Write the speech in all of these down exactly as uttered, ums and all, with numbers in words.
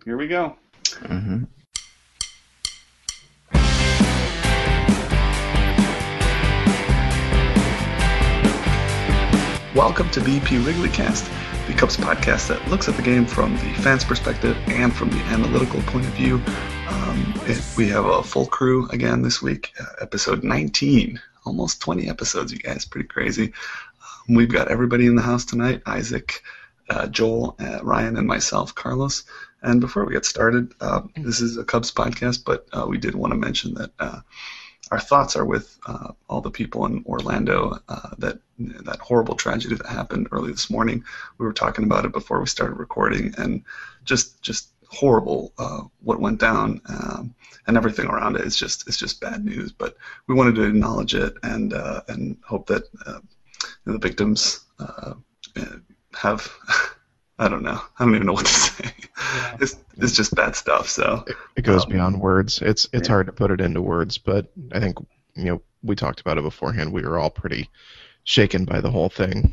here we go. Mm-hmm. Welcome to B P Wrigleycast, the Cubs podcast that looks at the game from the fans' perspective and from the analytical point of view. Um, it, we have a full crew again this week, uh, episode nineteen, almost twenty episodes, you guys, pretty crazy. Um, we've got everybody in the house tonight, Isaac, uh, Joel, uh, Ryan, and myself, Carlos. And before we get started, uh, this is a Cubs podcast, but uh, we did want to mention that uh, our thoughts are with uh, all the people in Orlando. Uh, that that horrible tragedy that happened early this morning. We were talking about it before we started recording, and just just horrible uh, what went down, um, and everything around it is just it's just bad news. But we wanted to acknowledge it and uh, and hope that uh, the victims uh, have. I don't know. I don't even know what to say. Yeah. It's it's just bad stuff. So it, it goes um, beyond words. It's it's yeah. hard to put it into words, but I think you know we talked about it beforehand. We were all pretty shaken by the whole thing.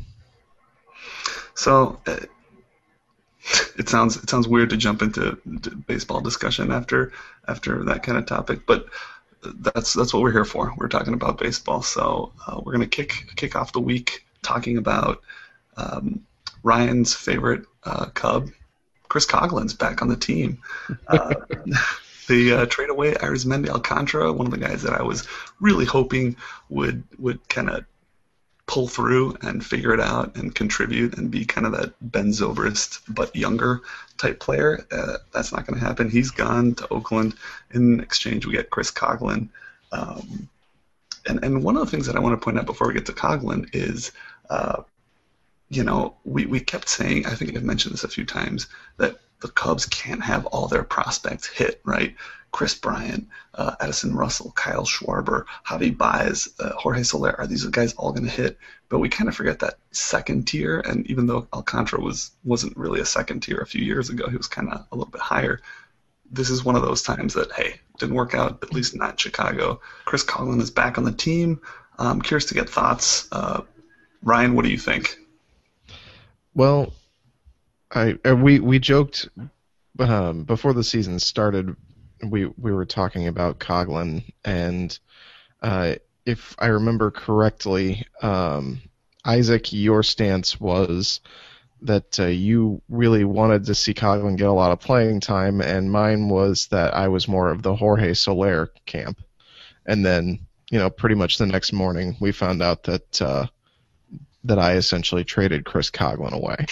So uh, it sounds it sounds weird to jump into baseball discussion after after that kind of topic, but that's that's what we're here for. We're talking about baseball. So uh, we're gonna kick kick off the week talking about um, Ryan's favorite uh, Cub, Chris Coughlin's back on the team. Uh, the uh, trade away Arizmendi Alcantara, one of the guys that I was really hoping would would kind of pull through and figure it out and contribute and be kind of that Ben Zobrist but younger type player. Uh, that's not going to happen. He's gone to Oakland. In exchange, we get Chris Coughlin. Um, and, and one of the things that I want to point out before we get to Coughlin is uh, you know, we, we kept saying, I think I've mentioned this a few times, that the Cubs can't have all their prospects hit, right? Chris Bryant, uh, Addison Russell, Kyle Schwarber, Javi Baez, uh, Jorge Soler, are these guys all going to hit? But we kind of forget that second tier, and even though Alcantara was, wasn't really a second tier a few years ago, he was kind of a little bit higher. This is one of those times that, hey, didn't work out, at least not in Chicago. Chris Coughlin is back on the team. I'm curious to get thoughts. Uh, Ryan, what do you think? Well, I uh, we we joked um, before the season started. We we were talking about Coughlin, and uh, if I remember correctly, um, Isaac, your stance was that uh, you really wanted to see Coughlin get a lot of playing time, and mine was that I was more of the Jorge Soler camp. And then, you know, pretty much the next morning, we found out that. Uh, that I essentially traded Chris Coughlin away.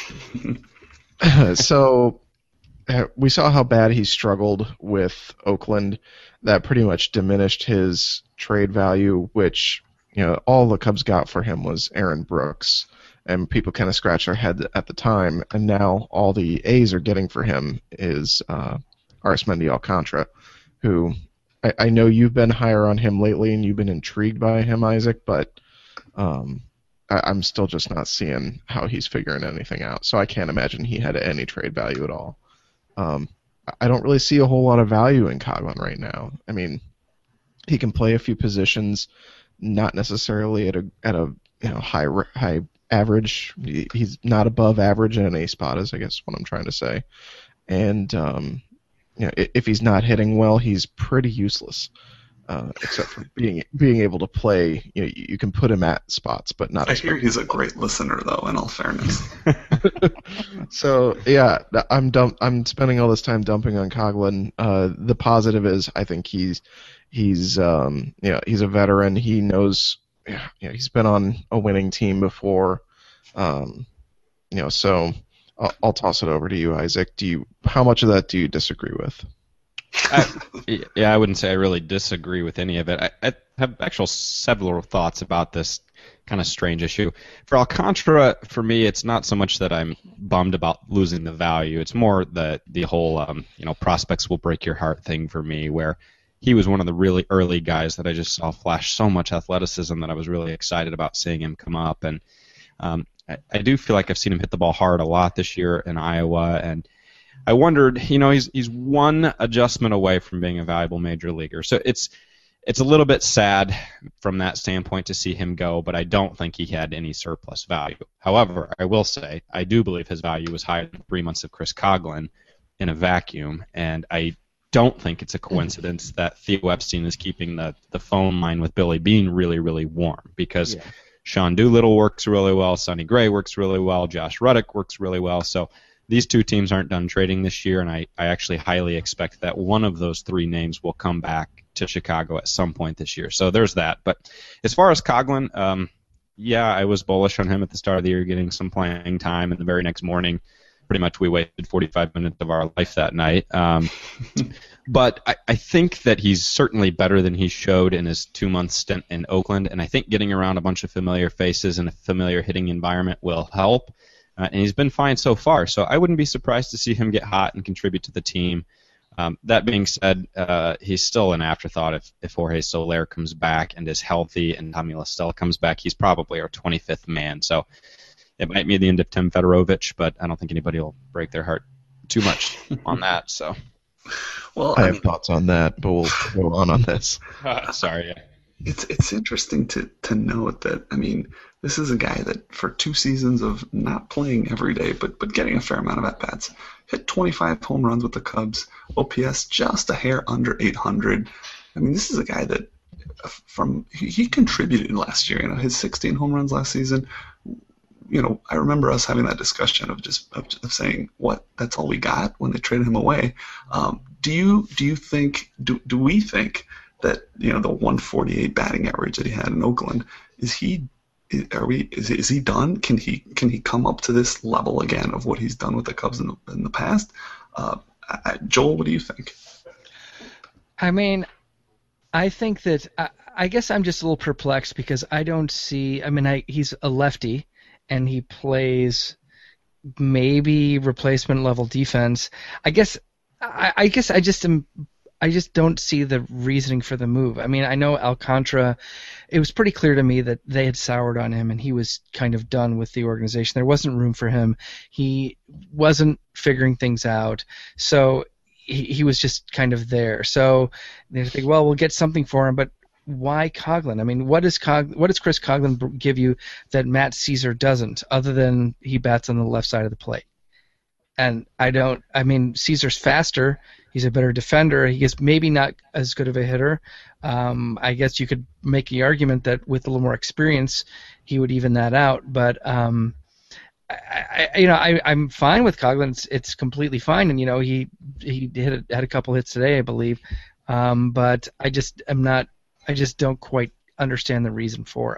So uh, we saw how bad he struggled with Oakland. That pretty much diminished his trade value, which, you know, all the Cubs got for him was Aaron Brooks, and people kind of scratched their head at the time, and now all the A's are getting for him is uh, Arizmendi Alcantara, who I, I know you've been higher on him lately, and you've been intrigued by him, Isaac, but um, I'm still just not seeing how he's figuring anything out. So I can't imagine he had any trade value at all. Um, I don't really see a whole lot of value in Coughlin right now. I mean, he can play a few positions, not necessarily at a at a you know high high average. He's not above average in any spot, is I guess what I'm trying to say. And um, you know, if he's not hitting well, he's pretty useless. Uh, except for being being able to play, you know, you, you can put him at spots, but not. I hear he's a great listener, though. In all fairness. So yeah, I'm dump, I'm spending all this time dumping on Coughlin. Uh, the positive is, I think he's he's um, you know he's a veteran. He knows, you know, he's been on a winning team before. Um, you know, so I'll, I'll toss it over to you, Isaac. Do you how much of that do you disagree with? I, yeah, I wouldn't say I really disagree with any of it. I, I have actual several thoughts about this kind of strange issue. For Alcantara, for me, it's not so much that I'm bummed about losing the value. It's more the the whole um, you know prospects will break your heart thing for me, where he was one of the really early guys that I just saw flash so much athleticism that I was really excited about seeing him come up. And um, I, I do feel like I've seen him hit the ball hard a lot this year in Iowa, and I wondered, you know, he's he's one adjustment away from being a valuable major leaguer. So it's it's a little bit sad from that standpoint to see him go, but I don't think he had any surplus value. However, I will say I do believe his value was higher than three months of Chris Coughlin, in a vacuum, and I don't think it's a coincidence that Theo Epstein is keeping the, the phone line with Billy Beane really, really warm, because yeah. Sean Doolittle works really well, Sonny Gray works really well, Josh Ruddock works really well. So these two teams aren't done trading this year, and I, I actually highly expect that one of those three names will come back to Chicago at some point this year. So there's that. But as far as Coghlan, um, yeah, I was bullish on him at the start of the year, getting some playing time, and the very next morning, pretty much we wasted forty-five minutes of our life that night. Um, but I, I think that he's certainly better than he showed in his two-month stint in Oakland, and I think getting around a bunch of familiar faces and a familiar hitting environment will help. Uh, and he's been fine so far, so I wouldn't be surprised to see him get hot and contribute to the team. Um, that being said, uh, he's still an afterthought if, if Jorge Soler comes back and is healthy, and Tommy La Stella comes back. He's probably our twenty-fifth man, so it might be the end of Tim Fedorovich, but I don't think anybody will break their heart too much on that. So, well, I, I have mean, thoughts on that, but we'll go on on this. Uh, sorry. Yeah. It's it's interesting to, to note that, I mean, this is a guy that for two seasons of not playing every day, but but getting a fair amount of at-bats, hit twenty-five home runs with the Cubs, O P S just a hair under eight hundred. I mean, this is a guy that from he, he contributed last year. You know, his sixteen home runs last season. You know, I remember us having that discussion of just of, of saying, "What? That's all we got?" when they traded him away. Um, do you do you think do do we think that, you know, the one forty-eight batting average that he had in Oakland, is he are we is is he done? Can he can he come up to this level again of what he's done with the Cubs in the, in the past? Uh, I, Joel, what do you think? I mean, I think that I, I guess I'm just a little perplexed because I don't see. I mean, I, he's a lefty, and he plays maybe replacement level defense. I guess I, I guess I just am. I just don't see the reasoning for the move. I mean, I know Alcantara, it was pretty clear to me that they had soured on him and he was kind of done with the organization. There wasn't room for him. He wasn't figuring things out. So he, he was just kind of there. So they think, well, we'll get something for him, but why Coghlan? I mean, what does Cog, what does Chris Coghlan give you that Matt Caesar doesn't, other than he bats on the left side of the plate? And I don't. I mean, Caesar's faster. He's a better defender. He is maybe not as good of a hitter. Um, I guess you could make the argument that with a little more experience, he would even that out. But um, I, I, you know, I, I'm fine with Coghlan. It's, it's completely fine. And you know, he he hit a, had a couple hits today, I believe. Um, but I just am not. I just don't quite understand the reason for it.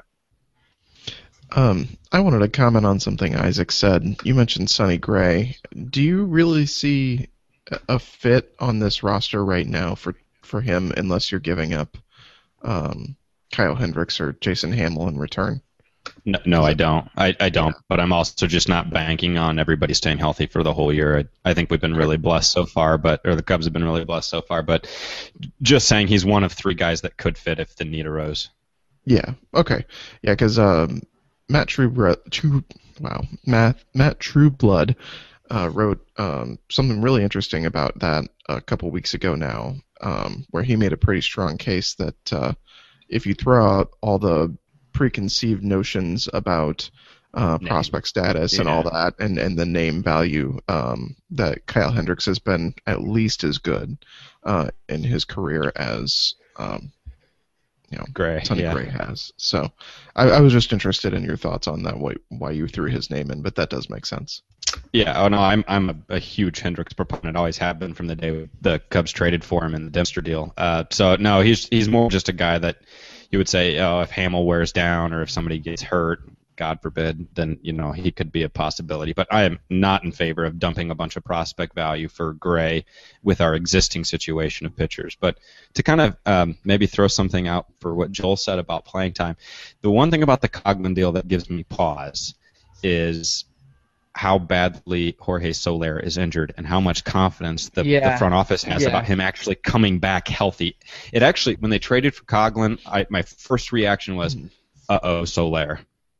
Um, I wanted to comment on something Isaac said. You mentioned Sonny Gray. Do you really see a fit on this roster right now for, for him, unless you're giving up um, Kyle Hendricks or Jason Hamill in return? No, no I don't. I, I don't. Yeah. But I'm also just not banking on everybody staying healthy for the whole year. I, I think we've been really blessed so far, but or the Cubs have been really blessed so far. But just saying, he's one of three guys that could fit if the need arose. Yeah. Okay. Yeah, because um, Matt Trueblood, True, wow, Matt Matt Trueblood uh, wrote um, something really interesting about that a couple weeks ago now, um, where he made a pretty strong case that uh, if you throw out all the preconceived notions about uh, prospect status yeah. and all that, and, and the name value, um, that Kyle Hendricks has been at least as good uh, in his career as um, you know, Gray, Sonny yeah. Gray has. So I, I was just interested in your thoughts on that, why, why you threw his name in, but that does make sense. Yeah, oh no, I'm I'm a, a huge Hendricks proponent. Always have been from the day the Cubs traded for him in the Dempster deal. Uh, so no, he's he's more just a guy that you would say, oh, if Hamill wears down or if somebody gets hurt, God forbid, then you know he could be a possibility. But I am not in favor of dumping a bunch of prospect value for Gray with our existing situation of pitchers. But to kind of um, maybe throw something out for what Joel said about playing time, the one thing about the Coghlan deal that gives me pause is how badly Jorge Soler is injured and how much confidence the, yeah. the front office has yeah. about him actually coming back healthy. It actually, when they traded for Coghlan, I, my first reaction was, uh-oh, Soler.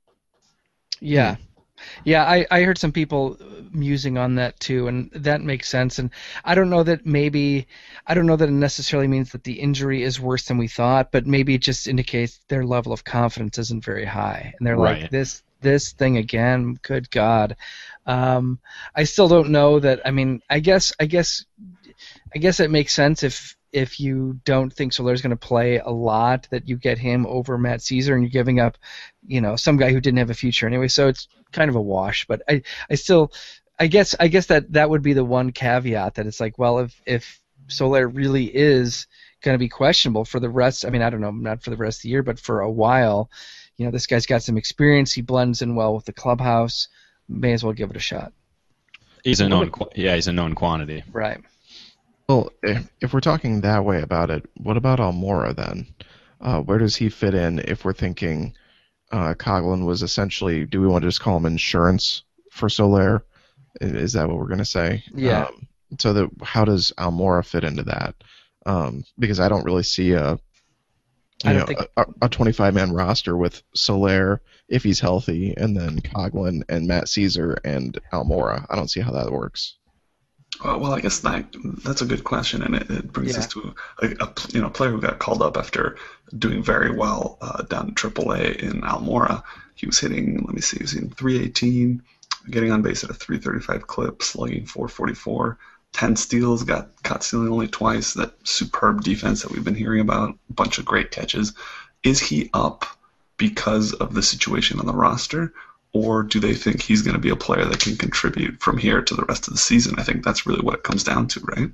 Yeah. Yeah, I, I heard some people musing on that too, and that makes sense. And I don't know that maybe I don't know that it necessarily means that the injury is worse than we thought, but maybe it just indicates their level of confidence isn't very high, and they're right. like, this this thing again. Good God. Um, I still don't know that. I mean, I guess, I guess, I guess it makes sense if if you don't think Soler's going to play a lot, that you get him over Matt Caesar, and you're giving up, you know, some guy who didn't have a future anyway. So it's kind of a wash. But I, I still, I guess, I guess that that would be the one caveat, that it's like, well, if if Soler really is going to be questionable for the rest, I mean, I don't know, not for the rest of the year, but for a while, you know, this guy's got some experience. He blends in well with the clubhouse. May as well give it a shot. He's a known, yeah, he's a known quantity. Right. Well, if, if we're talking that way about it, what about Almora then? Uh, where does he fit in if we're thinking uh, Coghlan was essentially, do we want to just call him insurance for Soler? Is that what we're going to say? Yeah. Um, so the, how does Almora fit into that? Um, because I don't really see a, you know, think... a, a twenty-five man roster with Soler, if he's healthy, and then Coghlan and Matt Caesar and Almora. I don't see how that works. Uh, well, I guess that that's a good question, and it, it brings yeah. us to a, a you know player who got called up after doing very well uh, down in triple A in Almora. He was hitting, let me see, he was hitting three eighteen, getting on base at a three thirty-five clip, slugging four forty-four, ten steals, got caught stealing only twice. That superb defense that we've been hearing about, a bunch of great catches. Is he up because of the situation on the roster? Or do they think he's going to be a player that can contribute from here to the rest of the season? I think that's really what it comes down to, right?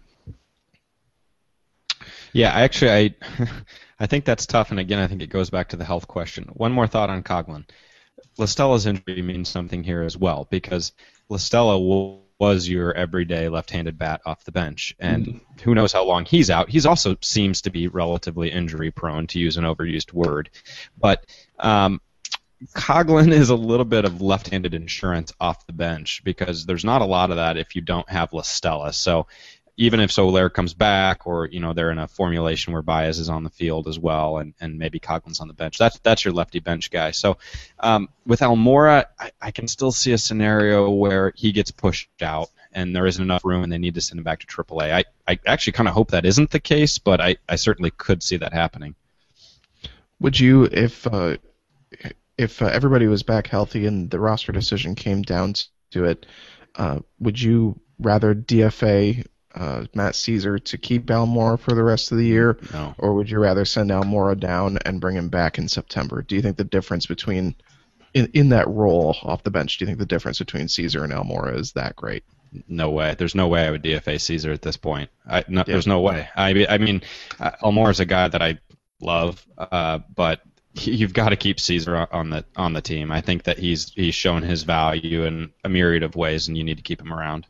Yeah, actually, I I think that's tough, and again, I think it goes back to the health question. One more thought on Coghlan. La Stella's injury means something here as well, because La Stella will, was your everyday left-handed bat off the bench, and mm-hmm. who knows how long he's out. He's also seems to be relatively injury-prone, to use an overused word. But um, Coghlan is a little bit of left-handed insurance off the bench, because there's not a lot of that if you don't have La Stella. So even if Soler comes back, or you know they're in a formulation where Baez is on the field as well, and, and maybe Coghlan's on the bench, that's that's your lefty bench guy. So um, with Almora, I, I can still see a scenario where he gets pushed out and there isn't enough room and they need to send him back to triple A. I, I actually kind of hope that isn't the case, but I, I certainly could see that happening. Would you, if uh, if uh, everybody was back healthy and the roster decision came down to it, uh, would you rather D F A uh, Matt Caesar to keep Almora for the rest of the year, no. or would you rather send Almora down and bring him back in September? Do you think the difference between in in that role off the bench, do you think the difference between Caesar and Almora is that great? No way. There's no way I would D F A Caesar at this point. I, no, yeah. There's no way. I, I mean, uh, Almora's a guy that I love, uh, but you've got to keep Caesar on the on the team. I think that he's he's shown his value in a myriad of ways, and you need to keep him around.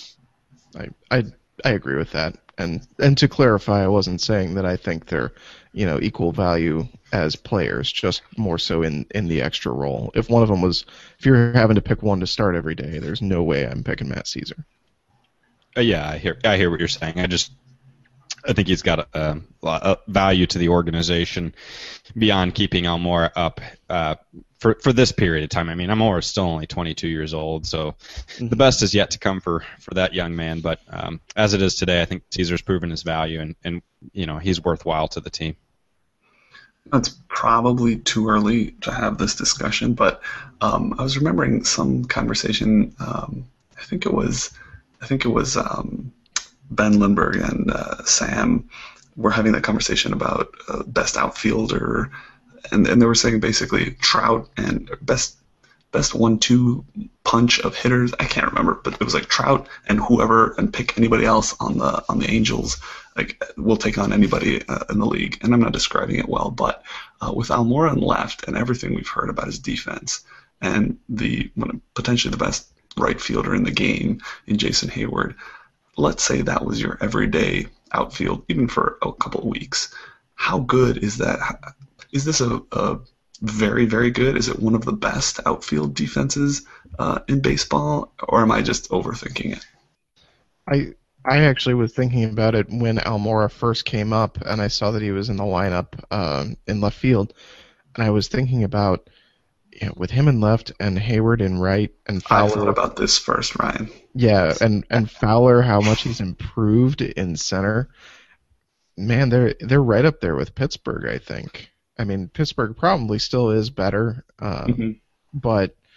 I I, I agree with that. And and to clarify, I wasn't saying that I think they're, you know, equal value as players, just more so in, in the extra role. If one of them was, if you're having to pick one to start every day, there's no way I'm picking Matt Caesar. Uh, yeah, I hear I hear what you're saying. I just I think he's got a, a value to the organization beyond keeping Almora up uh, for for this period of time. I mean, Almora is still only twenty-two years old, so the best is yet to come for, for that young man. But um, as it is today, I think Caesar's proven his value, and, and you know he's worthwhile to the team. It's probably too early to have this discussion, but um, I was remembering some conversation. Um, I think it was, I think it was. Um, Ben Lindbergh and uh, Sam were having that conversation about uh, best outfielder, and, and they were saying basically Trout and best best one-two punch of hitters. I can't remember, but it was like Trout and whoever, and pick anybody else on the on the Angels. Like we'll take on anybody uh, in the league, and I'm not describing it well, but uh, with Almora on left and everything we've heard about his defense and the potentially the best right fielder in the game in Jason Hayward. Let's say that was your everyday outfield, even for a couple of weeks. How good is that? Is this a, a very, very good? Is it one of the best outfield defenses uh, in baseball, or am I just overthinking it? I I actually was thinking about it when Almora first came up, and I saw that he was in the lineup um, in left field, and I was thinking about, you know, with him in left and Hayward in right and Fowler. I thought about this first, Ryan. Yeah, and, and Fowler, how much he's improved in center. Man, they're they're right up there with Pittsburgh, I think. I mean, Pittsburgh probably still is better, uh, mm-hmm. but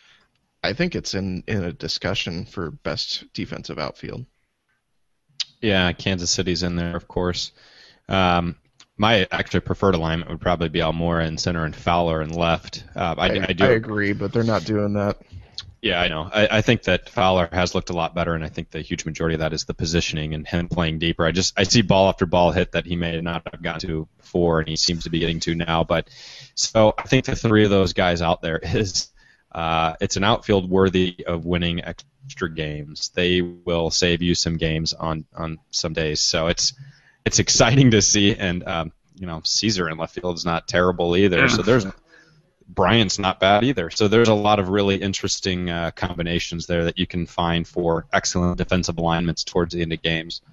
I think it's in, in a discussion for best defensive outfield. Yeah, Kansas City's in there, of course. Um, my actually preferred alignment would probably be Almora in center and Fowler in left. Uh, I, I, I do. I agree, but they're not doing that. Yeah, I know. I, I think that Fowler has looked a lot better, and I think the huge majority of that is the positioning and him playing deeper. I just I see ball after ball hit that he may not have gotten to before, and he seems to be getting to now. But so I think the three of those guys out there is uh, it's an outfield worthy of winning extra games. They will save you some games on, on some days. So it's it's exciting to see, and um, you know Caesar in left field is not terrible either. So there's Bryant's not bad either. So there's a lot of really interesting uh, combinations there that you can find for excellent defensive alignments towards the end of games.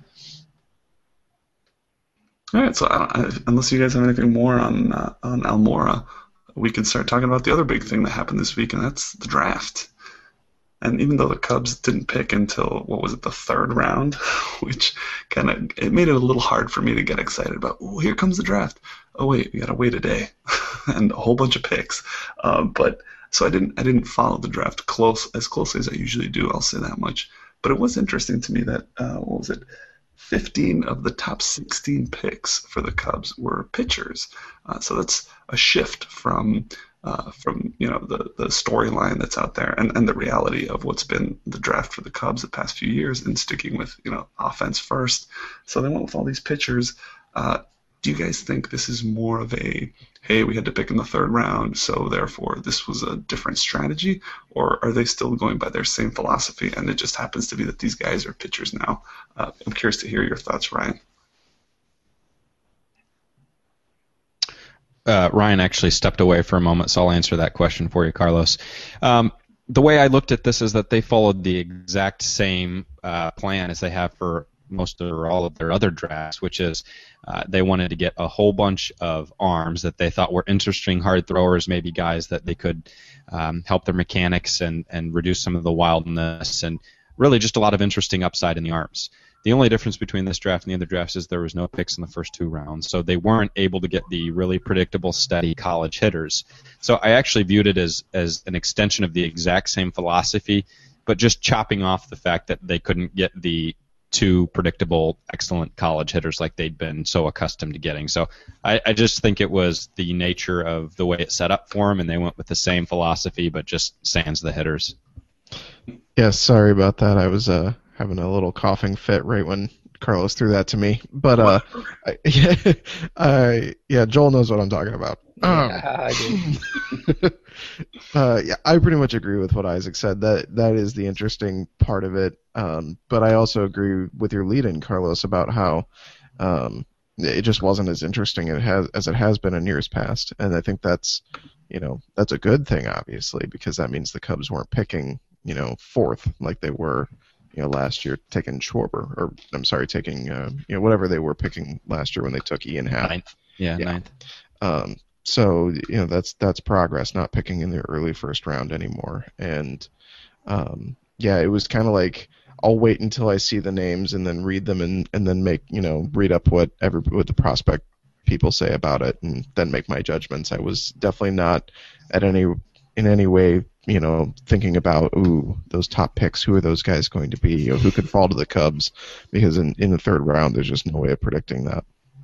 All right, so I don't, I, unless you guys have anything more on uh, on Almora, we can start talking about the other big thing that happened this week, and that's the draft. And even though the Cubs didn't pick until, what was it, the third round, which kind of, it made it a little hard for me to get excited about, oh, here comes the draft. Oh, wait, we got to wait a day and a whole bunch of picks. Uh, but so I didn't I didn't follow the draft close as closely as I usually do, I'll say that much. But it was interesting to me that, uh, what was it, fifteen of the top sixteen picks for the Cubs were pitchers. Uh, so that's a shift from uh, from you know the the storyline that's out there and, and the reality of what's been the draft for the Cubs the past few years and sticking with you know offense first. So they went with all these pitchers. Uh, do you guys think this is more of a, hey, we had to pick in the third round, so therefore this was a different strategy, or are they still going by their same philosophy and it just happens to be that these guys are pitchers now? Uh, I'm curious to hear your thoughts, Ryan. Uh, Ryan actually stepped away for a moment, so I'll answer that question for you, Carlos. Um, the way I looked at this is that they followed the exact same uh, plan as they have for most or all of their other drafts, which is uh, they wanted to get a whole bunch of arms that they thought were interesting hard throwers, maybe guys that they could um, help their mechanics and, and reduce some of the wildness, and really just a lot of interesting upside in the arms. The only difference between this draft and the other drafts is there was no picks in the first two rounds, so they weren't able to get the really predictable, steady college hitters. So I actually viewed it as, as an extension of the exact same philosophy, but just chopping off the fact that they couldn't get the two predictable, excellent college hitters like they'd been so accustomed to getting. So I, I just think it was the nature of the way it set up for them, and they went with the same philosophy, but just sans the hitters. Yeah, sorry about that. I was uh, having a little coughing fit right when Carlos threw that to me. But uh, I, yeah, I, yeah, Joel knows what I'm talking about. Um, Yeah, I do. uh, yeah, I pretty much agree with what Isaac said. That that is the interesting part of it. Um, but I also agree with your lead-in, Carlos, about how um, it just wasn't as interesting it has, as it has been in years past. And I think that's, you know, that's a good thing, obviously, because that means the Cubs weren't picking, you know, fourth like they were, you know, last year taking Schwarber, or I'm sorry, taking, uh, you know, whatever they were picking last year when they took Ian Happ. Ninth. Yeah, Yeah. ninth. Um, so you know that's that's progress, not picking in the early first round anymore. And um, yeah, it was kind of like I'll wait until I see the names and then read them and, and then make you know read up what every what the prospect people say about it and then make my judgments. I was definitely not at any in any way you know thinking about ooh those top picks, who are those guys going to be, you know, who could fall to the Cubs, because in in the third round there's just no way of predicting that.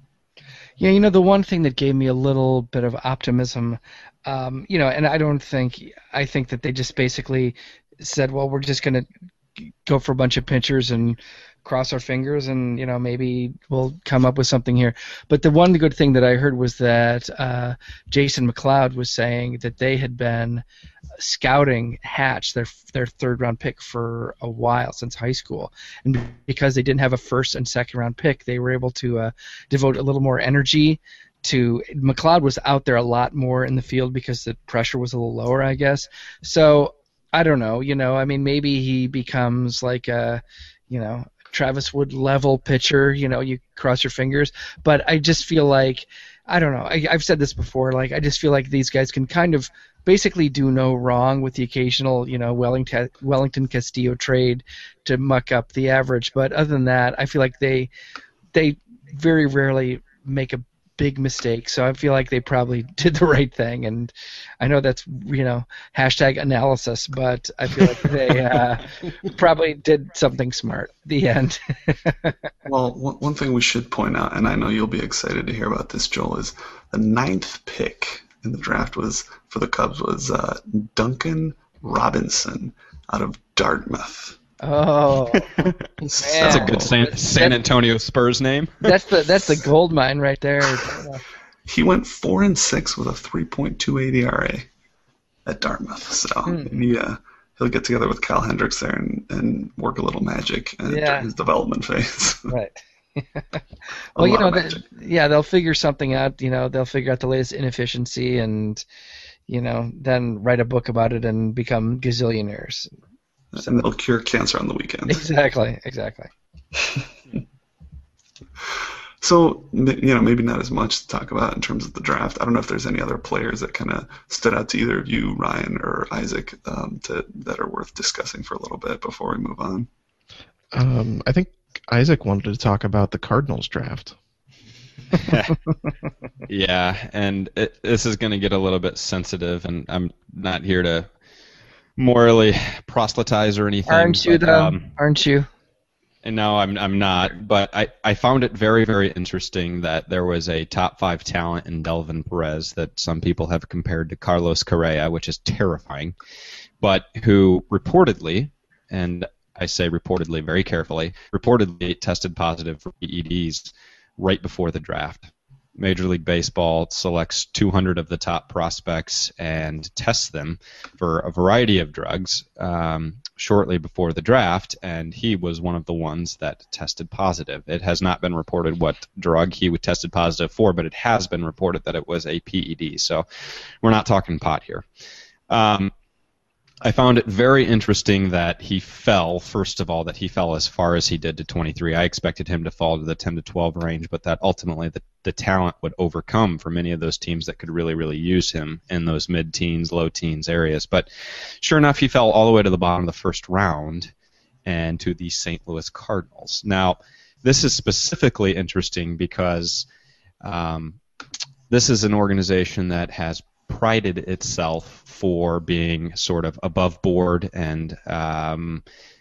Yeah, you know, the one thing that gave me a little bit of optimism, um, you know, and I don't think, I think that they just basically said, well, we're just going to go for a bunch of pitchers and cross our fingers and, you know, maybe we'll come up with something here. But the one good thing that I heard was that uh, Jason McLeod was saying that they had been scouting Hatch, their their third round pick, for a while, since high school, and because they didn't have a first and second round pick, they were able to uh, devote a little more energy to. McLeod was out there a lot more in the field because the pressure was a little lower, I guess. So I don't know, you know, I mean, maybe he becomes like a, you know, Travis Wood level pitcher, you know, you cross your fingers, but I just feel like, I don't know, I, I've said this before, like I just feel like these guys can kind of basically do no wrong with the occasional, you know, Wellington Wellington Castillo trade to muck up the average. But other than that, I feel like they they very rarely make a big mistake. So I feel like they probably did the right thing. And I know that's, you know, hashtag analysis, but I feel like they uh, probably did something smart. The end. Well, one, one thing we should point out, and I know you'll be excited to hear about this, Joel, is the ninth pick in the draft was for the Cubs was uh, Duncan Robinson out of Dartmouth. Oh, that's a good San, San Antonio Spurs name. That's the that's the gold mine right there. He went four and six with a three point two eight E R A at Dartmouth. So hmm. maybe uh, he'll get together with Kyle Hendricks there and, and work a little magic uh, yeah. during his development phase. Right. Well, you know, the, yeah, they'll figure something out. You know, they'll figure out the latest inefficiency, and you know, then write a book about it and become gazillionaires. So, and they'll cure cancer on the weekend. Exactly, exactly. So, you know, maybe not as much to talk about in terms of the draft. I don't know if there's any other players that kind of stood out to either of you, Ryan or Isaac, um, to, that are worth discussing for a little bit before we move on. Um, I think Isaac wanted to talk about the Cardinals draft. Yeah, and it, this is going to get a little bit sensitive, and I'm not here to morally proselytize or anything. Aren't you, but, though? Um, Aren't you? And no, I'm I'm not. But I, I found it very, very interesting that there was a top five talent in Delvin Perez that some people have compared to Carlos Correa, which is terrifying, but who reportedly, and I say reportedly very carefully, reportedly tested positive for P E Ds right before the draft. Major League Baseball selects two hundred of the top prospects and tests them for a variety of drugs um, shortly before the draft, and he was one of the ones that tested positive. It has not been reported what drug he tested positive for, but it has been reported that it was a P E D, so we're not talking pot here. Um, I found it very interesting that he fell, first of all, that he fell as far as he did to twenty-three. I expected him to fall to the ten to twelve range, but that ultimately the, the talent would overcome for many of those teams that could really, really use him in those mid-teens, low-teens areas. But sure enough, he fell all the way to the bottom of the first round and to the Saint Louis Cardinals. Now, this is specifically interesting because um, this is an organization that has prided itself for being sort of above board and um,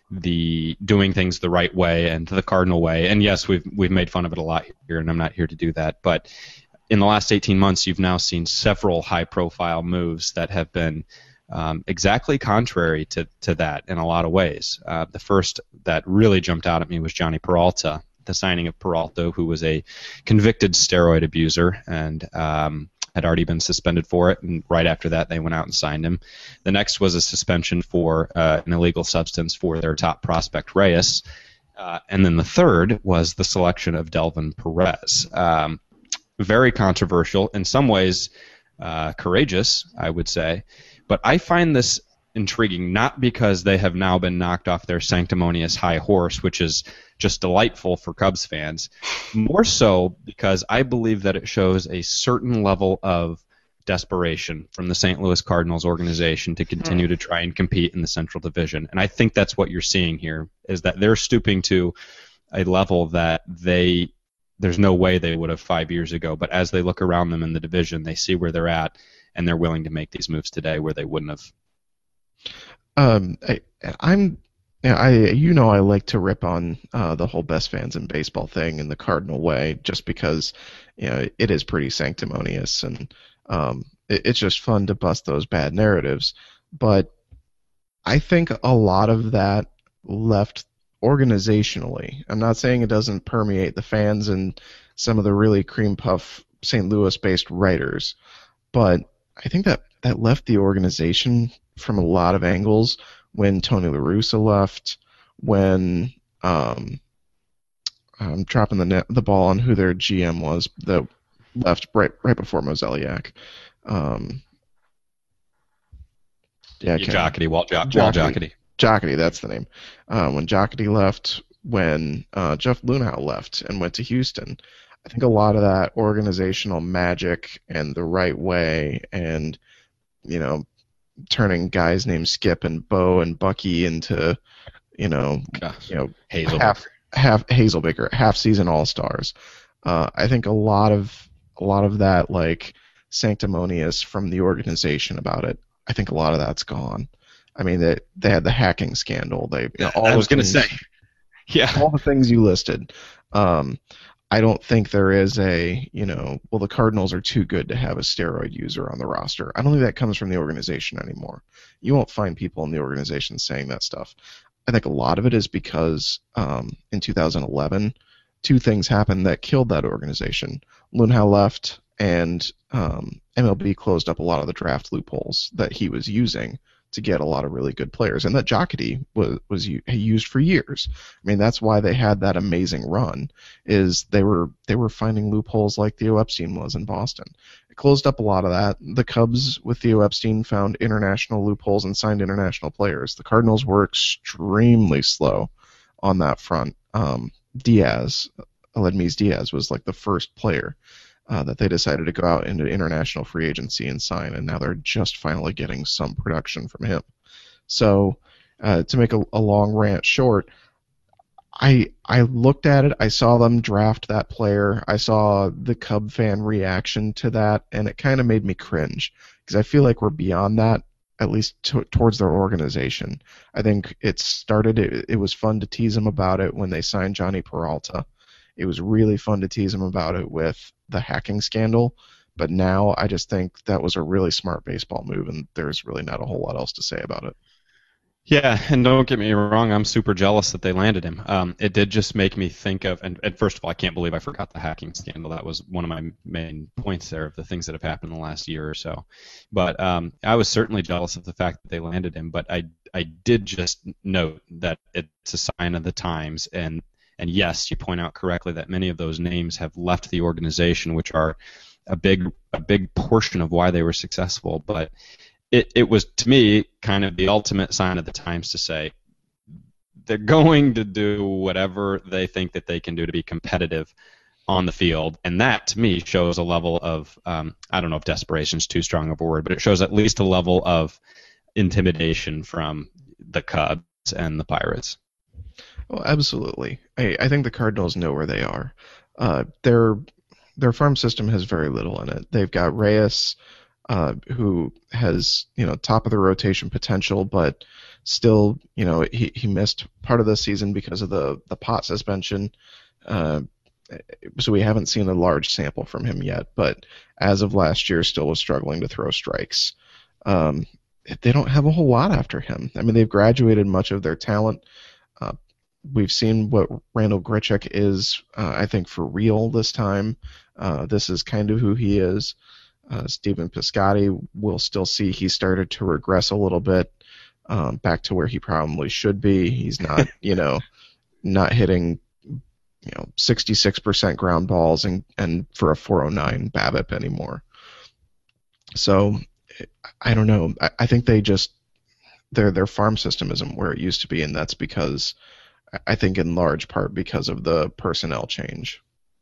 the doing things the right way and the Cardinal way. And yes, we've we've made fun of it a lot here, and I'm not here to do that. But in the last eighteen months, you've now seen several high-profile moves that have been um, exactly contrary to, to that in a lot of ways. Uh, the first that really jumped out at me was Johnny Peralta, the signing of Peralta, who was a convicted steroid abuser and um, had already been suspended for it, and right after that they went out and signed him. The next was a suspension for uh, an illegal substance for their top prospect, Reyes. Uh, and then the third was the selection of Delvin Perez. Um, very controversial, in some ways uh, courageous, I would say. But I find this intriguing, not because they have now been knocked off their sanctimonious high horse, which is just delightful for Cubs fans, more so because I believe that it shows a certain level of desperation from the Saint Louis Cardinals organization to continue to try and compete in the Central Division. And I think that's what you're seeing here, is that they're stooping to a level that they there's no way they would have five years ago. But as they look around them in the division, they see where they're at, and they're willing to make these moves today where they wouldn't have. Um, I, I'm, I, you know, I like to rip on uh, the whole best fans in baseball thing in the Cardinal way, just because, you know, it is pretty sanctimonious, and um, it, it's just fun to bust those bad narratives. But I think a lot of that left organizationally. I'm not saying it doesn't permeate the fans and some of the really cream puff Saint Louis-based writers, but I think that that left the organization from a lot of angles when Tony La Russa left, when um, I'm dropping the net, the ball on who their G M was that left right right before Mozeliak. Um, yeah, Jocketty, Walt, jo- Jocketty. Walt Jocketty. Jocketty, that's the name. Uh, when Jocketty left, when uh, Jeff Luhnow left and went to Houston, I think a lot of that organizational magic and the right way and, you know, turning guys named Skip and Bo and Bucky into, you know, Gosh. you know, Hazelbaker. half half Hazelbaker, half season all stars. Uh, I think a lot of a lot of that like sanctimonious from the organization about it. I think a lot of that's gone. I mean, they they had the hacking scandal. They you know, all I was the going to things- say, yeah, all the things you listed. Um, I don't think there is a, you know, well, the Cardinals are too good to have a steroid user on the roster. I don't think that comes from the organization anymore. You won't find people in the organization saying that stuff. I think a lot of it is because um, in two thousand eleven, two things happened that killed that organization. Lunhow left, and um, M L B closed up a lot of the draft loopholes that he was using to get a lot of really good players, and that Jocketty was was used for years. I mean, that's why they had that amazing run. Is they were they were finding loopholes like Theo Epstein was in Boston. It closed up a lot of that. The Cubs with Theo Epstein found international loopholes and signed international players. The Cardinals were extremely slow on that front. Um, Diaz, Aledmys Diaz, was like the first player Uh, that they decided to go out into international free agency and sign, and now they're just finally getting some production from him. So, uh, to make a, a long rant short, I I looked at it, I saw them draft that player, I saw the Cub fan reaction to that, and it kind of made me cringe, because I feel like we're beyond that, at least to, towards their organization. I think it started, it, it was fun to tease them about it when they signed Johnny Peralta. It was really fun to tease him about it with the hacking scandal, but now I just think that was a really smart baseball move, and there's really not a whole lot else to say about it. Yeah, and don't get me wrong, I'm super jealous that they landed him. Um, it did just make me think of, and, and first of all, I can't believe I forgot the hacking scandal. That was one of my main points there of the things that have happened in the last year or so. But um, I was certainly jealous of the fact that they landed him, but I, I did just note that it's a sign of the times, and And yes, you point out correctly that many of those names have left the organization, which are a big a big portion of why they were successful. But it, it was, to me, kind of the ultimate sign of the times to say they're going to do whatever they think that they can do to be competitive on the field. And that, to me, shows a level of, um, I don't know if desperation is too strong of a word, but it shows at least a level of intimidation from the Cubs and the Pirates. Well, absolutely. I, I think the Cardinals know where they are. Uh, their their farm system has very little in it. They've got Reyes, uh, who has you know top of the rotation potential, but still you know he, he missed part of the season because of the the pot suspension. Uh, so we haven't seen a large sample from him yet. But as of last year, still was struggling to throw strikes. Um, they don't have a whole lot after him. I mean, they've graduated much of their talent. Uh, We've seen what Randal Grichuk is, uh, I think, for real this time. Uh, this is kind of who he is. Uh, Stephen Piscotty, we'll still see he started to regress a little bit um, back to where he probably should be. He's not, you know, not hitting, you know, sixty-six percent ground balls and, and for a four oh nine BABIP anymore. So, I don't know. I, I think they just, their their farm system isn't where it used to be, and that's because I think in large part because of the personnel change.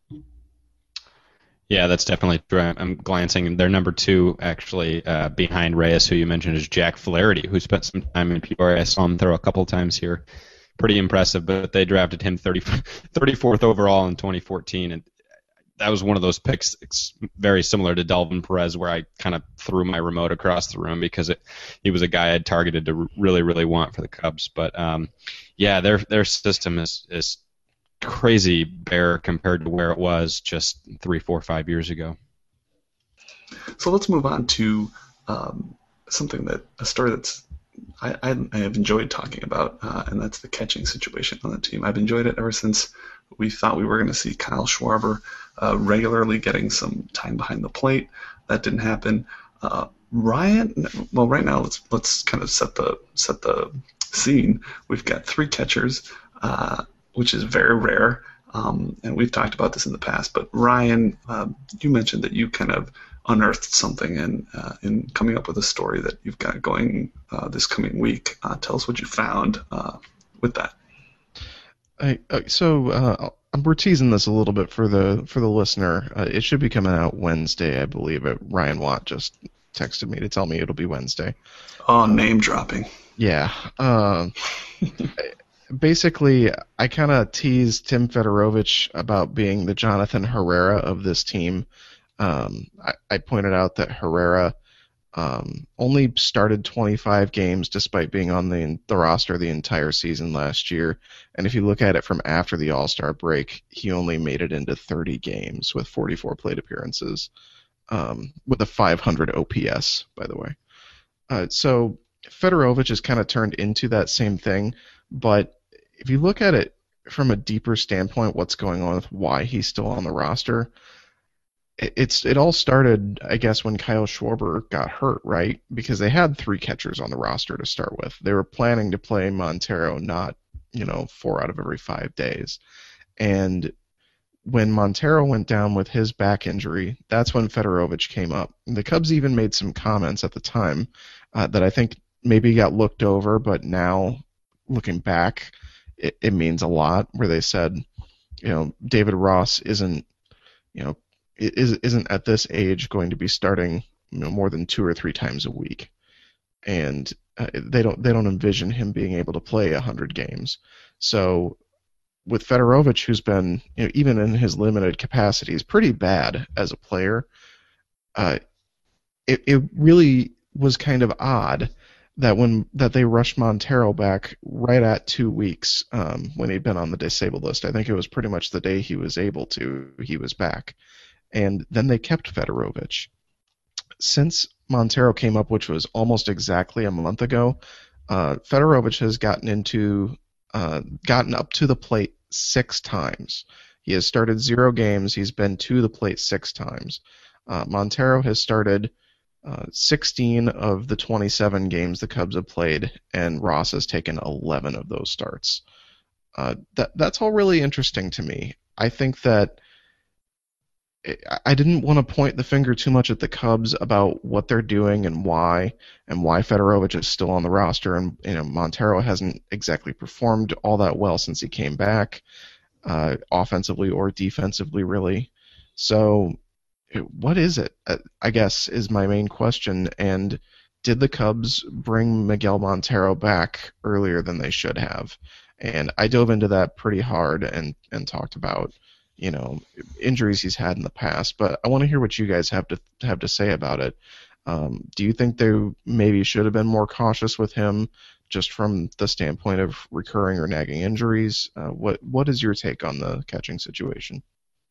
Yeah, that's definitely true. I'm glancing. Their number two, actually, uh, behind Reyes, who you mentioned, is Jack Flaherty, who spent some time in Peoria. I saw him throw a couple times here. Pretty impressive, but they drafted him thirty, thirty-fourth overall in twenty fourteen, and that was one of those picks very similar to Delvin Perez, where I kind of threw my remote across the room because it, he was a guy I'd targeted to really, really want for the Cubs. But um, yeah, their their system is is crazy bare compared to where it was just three, four, five years ago. So let's move on to um, something that a story that's I, I, I have enjoyed talking about, uh, and that's the catching situation on the team. I've enjoyed it ever since we thought we were going to see Kyle Schwarber uh, regularly getting some time behind the plate. That didn't happen. Uh, Ryan, well, right now let's let's kind of set the set the scene. We've got three catchers, uh, which is very rare, um, and we've talked about this in the past. But Ryan, uh, you mentioned that you kind of unearthed something in uh, in coming up with a story that you've got going uh, this coming week. Uh, tell us what you found uh, with that. I, uh, so uh, we're teasing this a little bit for the for the listener. Uh, it should be coming out Wednesday, I believe. It. Ryan Watt just texted me to tell me it'll be Wednesday. Oh, name dropping. Yeah. Um, basically, I kind of teased Tim Fedorovich about being the Jonathan Herrera of this team. Um, I, I pointed out that Herrera um, only started twenty-five games despite being on the the roster the entire season last year. And if you look at it from after the All-Star break, he only made it into thirty games with forty-four plate appearances, um, with a five hundred O P S, by the way. Uh, so Fedorovich has kind of turned into that same thing, but if you look at it from a deeper standpoint, what's going on with why he's still on the roster, It's it all started, I guess, when Kyle Schwarber got hurt, right? Because they had three catchers on the roster to start with. They were planning to play Montero not, you know, four out of every five days. And when Montero went down with his back injury, that's when Fedorovich came up. The Cubs even made some comments at the time uh, that I think maybe got looked over, but now, looking back, it, it means a lot, where they said, you know, David Ross isn't, you know, is isn't at this age going to be starting, you know, more than two or three times a week, and uh, they don't they don't envision him being able to play a hundred games. So with Fedorovich, who's been, you know, even in his limited capacities, pretty bad as a player, uh, it it really was kind of odd that when that they rushed Montero back right at two weeks um, when he'd been on the disabled list. I think it was pretty much the day he was able to, he was back. And then they kept Fedorovich. Since Montero came up, which was almost exactly a month ago, uh, Fedorovich has gotten into uh, gotten up to the plate six times. He has started zero games. He's been to the plate six times. Uh, Montero has started uh, sixteen of the twenty-seven games the Cubs have played, and Ross has taken eleven of those starts. Uh, that that's all really interesting to me. I think that I didn't want to point the finger too much at the Cubs about what they're doing and why, and why Fedorovich is still on the roster. And you know, Montero hasn't exactly performed all that well since he came back, uh, offensively or defensively, really. So, what is it? I guess is my main question. And did the Cubs bring Miguel Montero back earlier than they should have? And I dove into that pretty hard and and talked about, you know, injuries he's had in the past, but I want to hear what you guys have to have to say about it. Um, do you think they maybe should have been more cautious with him, just from the standpoint of recurring or nagging injuries? Uh, what what is your take on the catching situation?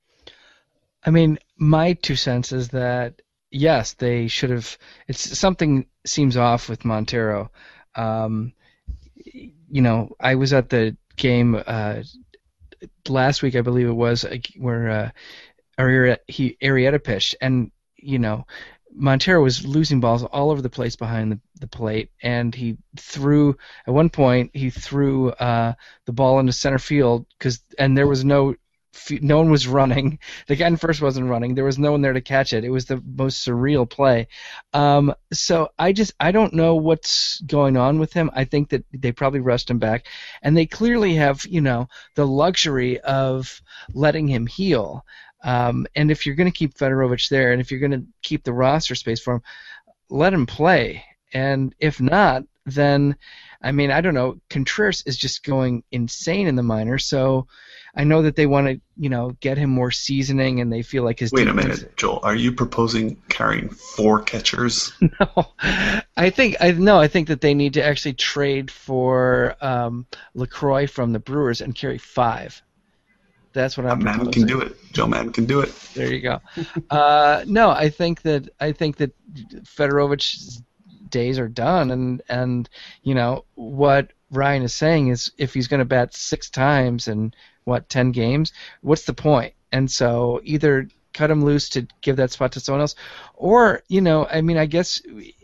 I mean, my two cents is that yes, they should have. It's something seems off with Montero. Um, you know, I was at the game Uh, last week, I believe it was, where uh, Arrieta, he Arrieta pitched, and you know, Montero was losing balls all over the place behind the, the plate, and he threw at one point he threw uh, the ball into center field because and there was no no one was running. The guy in first wasn't running. There was no one there to catch it. It was the most surreal play. Um, so I just I don't know what's going on with him. I think that they probably rushed him back, and they clearly have, you know, the luxury of letting him heal. Um, and if you're going to keep Fedorovich there, and if you're going to keep the roster space for him, let him play. And if not, then I mean I don't know. Contreras is just going insane in the minors, so I know that they want to, you know, get him more seasoning, and they feel like his. Wait a minute, Joel. Are you proposing carrying four catchers? No, I think I no. I think that they need to actually trade for um, LaCroix from the Brewers and carry five. That's what I'm. Madden can do it. Joe Madden can do it. There you go. uh, no, I think that I think that Fedorovich's days are done, and and you know what Ryan is saying is if he's going to bat six times and what, ten games, what's the point? And so either cut him loose to give that spot to someone else, or, you know, I mean, I guess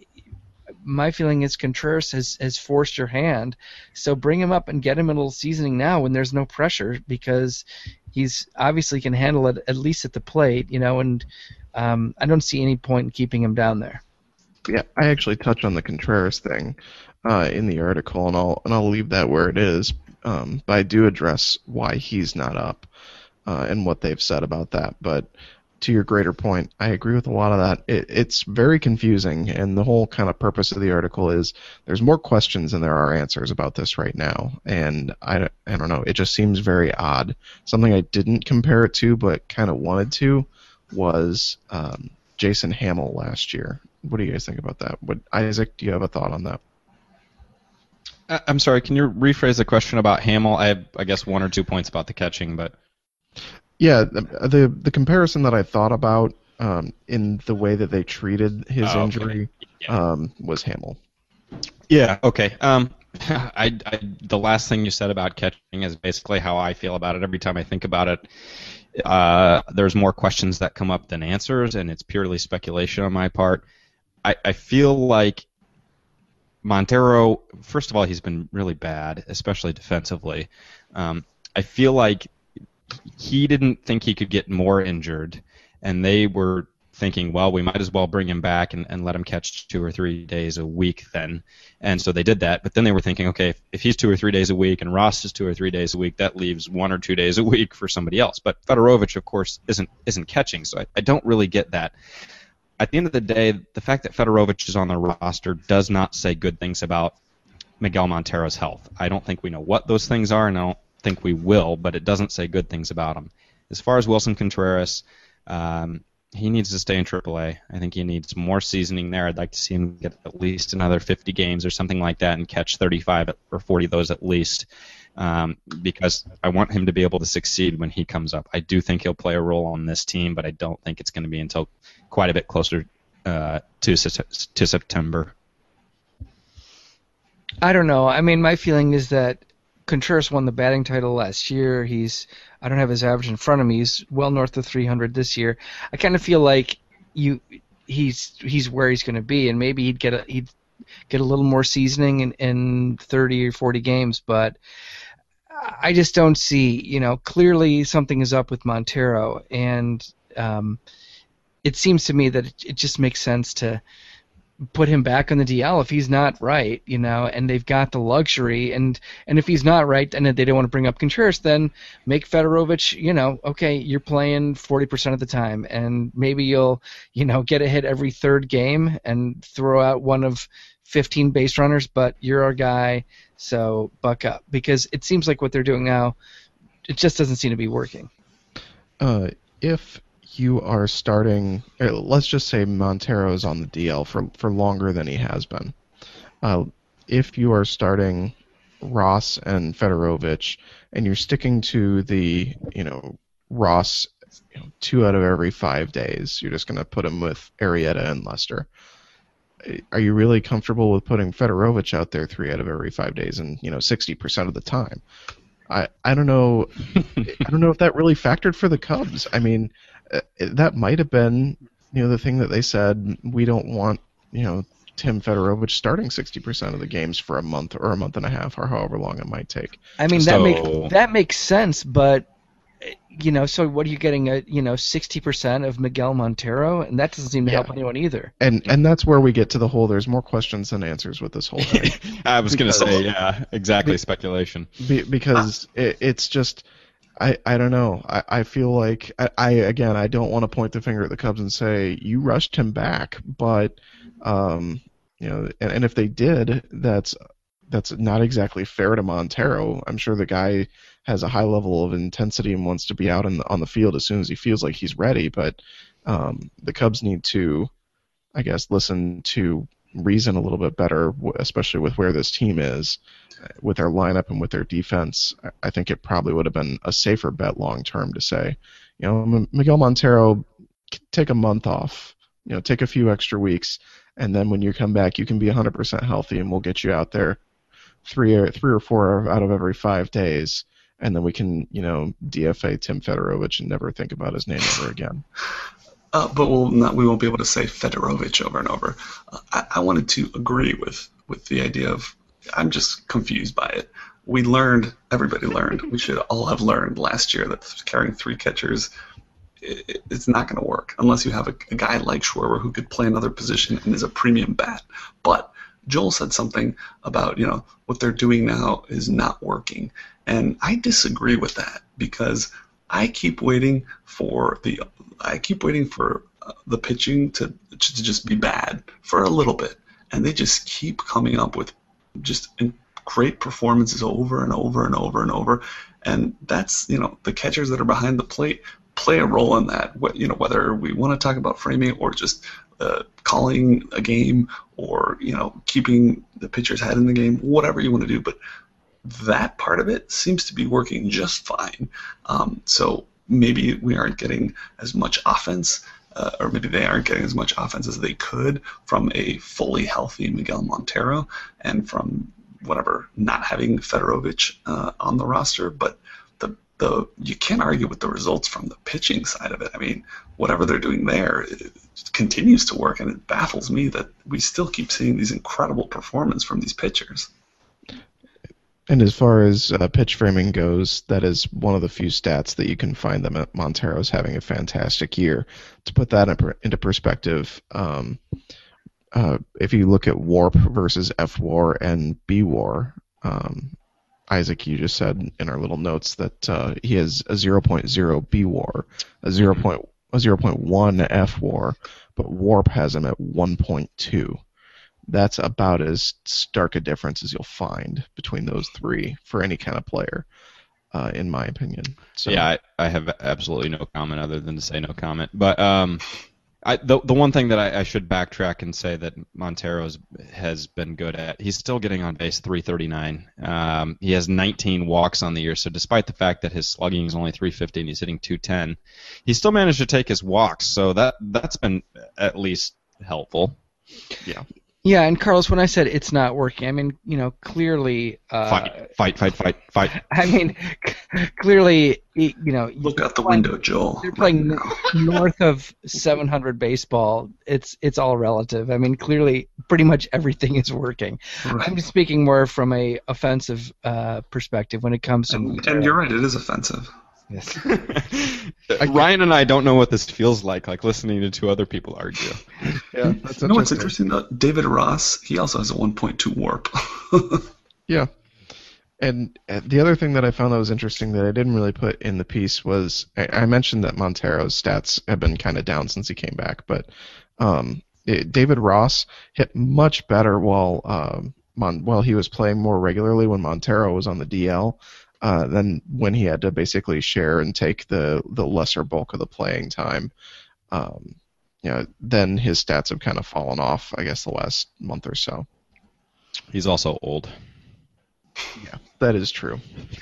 my feeling is Contreras has, has forced your hand, so bring him up and get him a little seasoning now when there's no pressure, because he's obviously can handle it at least at the plate, you know, and um, I don't see any point in keeping him down there. Yeah, I actually touched on the Contreras thing uh, in the article, and I'll and I'll leave that where it is. Um, but I do address why he's not up uh, and what they've said about that. But to your greater point, I agree with a lot of that. It, it's very confusing, and the whole kind of purpose of the article is there's more questions than there are answers about this right now. And I, I don't know, it just seems very odd. Something I didn't compare it to but kind of wanted to was um, Jason Hamill last year. What do you guys think about that? What, Isaac, do you have a thought on that? Uh, I'm sorry, can you rephrase the question about Hamill? I have, I guess, one or two points about the catching, but... Yeah, the the, the comparison that I thought about um, in the way that they treated his Oh, okay. injury Yeah. um, was Hamill. Yeah. Okay. Um, I, I the last thing you said about catching is basically how I feel about it. Every time I think about it, uh, there's more questions that come up than answers, and it's purely speculation on my part. I, I feel like Montero. First of all, he's been really bad, especially defensively. Um, I feel like he didn't think he could get more injured, and they were thinking, well, we might as well bring him back and, and let him catch two or three days a week then. And so they did that, but then they were thinking, okay, if, if he's two or three days a week and Ross is two or three days a week, that leaves one or two days a week for somebody else. But Fedorovich, of course, isn't isn't catching, so I, I don't really get that. At the end of the day, the fact that Fedorovich is on the roster does not say good things about Miguel Montero's health. I don't think we know what those things are, and I don't think we will, but it doesn't say good things about him. As far as Wilson Contreras, um, he needs to stay in triple A. I think he needs more seasoning there. I'd like to see him get at least another fifty games or something like that and catch thirty-five or forty of those at least, um, because I want him to be able to succeed when he comes up. I do think he'll play a role on this team, but I don't think it's going to be until quite a bit closer uh, to to September. I don't know. I mean, my feeling is that Contreras won the batting title last year. He's I don't have his average in front of me. He's well north of three hundred this year. I kind of feel like you he's he's where he's going to be, and maybe he'd get a he'd get a little more seasoning in, in thirty or forty games, but I just don't see. You know, clearly something is up with Montero, and um, it seems to me that it, it just makes sense to put him back on the D L if he's not right, you know, and they've got the luxury, and and if he's not right, and they don't want to bring up Contreras, then make Fedorovich, you know, okay, you're playing forty percent of the time, and maybe you'll, you know, get a hit every third game and throw out one of fifteen base runners, but you're our guy, so buck up, because it seems like what they're doing now, it just doesn't seem to be working. Uh, if you are starting, let's just say Montero is on the D L for for longer than he has been. Uh, if you are starting Ross and Fedorovich, and you're sticking to the, you know, Ross, you know, two out of every five days, you're just going to put him with Arrieta and Lester. Are you really comfortable with putting Fedorovich out there three out of every five days and, you know, sixty percent of the time? I, I don't know. I don't know if that really factored for the Cubs. I mean, uh, that might have been, you know, the thing that they said, we don't want, you know, Tim Fedorovich starting sixty percent of the games for a month or a month and a half or however long it might take. I mean, So- that make that makes sense, but you know, so what are you getting? A you know, sixty percent of Miguel Montero, and that doesn't seem to Yeah. help anyone either. And and that's where we get to the whole there's more questions than answers with this whole thing. I was going to Because- say, yeah, exactly, speculation. Be, because it, it's just, I, I don't know. I, I feel like, I, I again, I don't want to point the finger at the Cubs and say, you rushed him back, but, um, you know, and, and if they did, that's that's not exactly fair to Montero. I'm sure the guy has a high level of intensity and wants to be out in the, on the field as soon as he feels like he's ready, but um, the Cubs need to, I guess, listen to reason a little bit better, especially with where this team is, with their lineup and with their defense. I think it probably would have been a safer bet long term to say, you know, Miguel Montero, take a month off, you know, take a few extra weeks, and then when you come back, you can be one hundred percent healthy, and we'll get you out there three or three or four out of every five days, and then we can, you know, D F A Tim Fedorovich and never think about his name ever again. Uh, but we'll not, we won't be able to say Fedorovich over and over. Uh, I, I wanted to agree with, with the idea of, I'm just confused by it. We learned, everybody learned, we should all have learned last year that carrying three catchers, it, it's not going to work unless you have a, a guy like Schwarber who could play another position and is a premium bat. But Joel said something about, you know, what they're doing now is not working. And I disagree with that because I keep waiting for the I keep waiting for uh, the pitching to to just be bad for a little bit, and they just keep coming up with just in great performances over and over and over and over. And that's, you know, the catchers that are behind the plate, play a role in that. What, you know, whether we want to talk about framing or just uh, calling a game or, you know, keeping the pitcher's head in the game, whatever you want to do. But that part of it seems to be working just fine. Um, so maybe we aren't getting as much offense, uh, or maybe they aren't getting as much offense as they could from a fully healthy Miguel Montero and from whatever, not having Fedorovich uh, on the roster. But the the you can't argue with the results from the pitching side of it. I mean, whatever they're doing there, it continues to work, and it baffles me that we still keep seeing these incredible performances from these pitchers. And as far as uh, pitch framing goes, that is one of the few stats that you can find that Montero's having a fantastic year. To put that in per- into perspective, um, uh, if you look at WARP versus F WAR and B WAR, um, Isaac, you just said in our little notes that uh, he has a zero point zero B WAR, a zero point one F WAR, but WARP has him at one point two. That's about as stark a difference as you'll find between those three for any kind of player, uh, in my opinion. So, yeah, I, I have absolutely no comment other than to say no comment. But um, I, the the one thing that I, I should backtrack and say that Montero has been good at, he's still getting on base three thirty-nine. Um, he has nineteen walks on the year, so despite the fact that his slugging is only three fifty and he's hitting two ten, he still managed to take his walks. So that that's been at least helpful. Yeah. Yeah, and Carlos, when I said it's not working, I mean, you know, clearly. Uh, fight, fight, fight, fight, fight. I mean, clearly, you know. Look out the playing, window, Joel. They're playing north of seven hundred baseball. It's it's all relative. I mean, clearly, pretty much everything is working. Right. I'm just speaking more from a offensive uh, perspective when it comes to. And, and you're right, it is offensive. Yes. Ryan and I don't know what this feels like, like listening to two other people argue. Yeah, that's you know what's interesting though? David Ross, he also has a one point two WARP. Yeah. And the other thing that I found that was interesting that I didn't really put in the piece was I, I mentioned that Montero's stats have been kind of down since he came back, but um, it, David Ross hit much better while um, Mon- while he was playing more regularly when Montero was on the D L. Uh, than when he had to basically share and take the, the lesser bulk of the playing time. Um, you know, then his stats have kind of fallen off, I guess, the last month or so. He's also old. Yeah, that is true.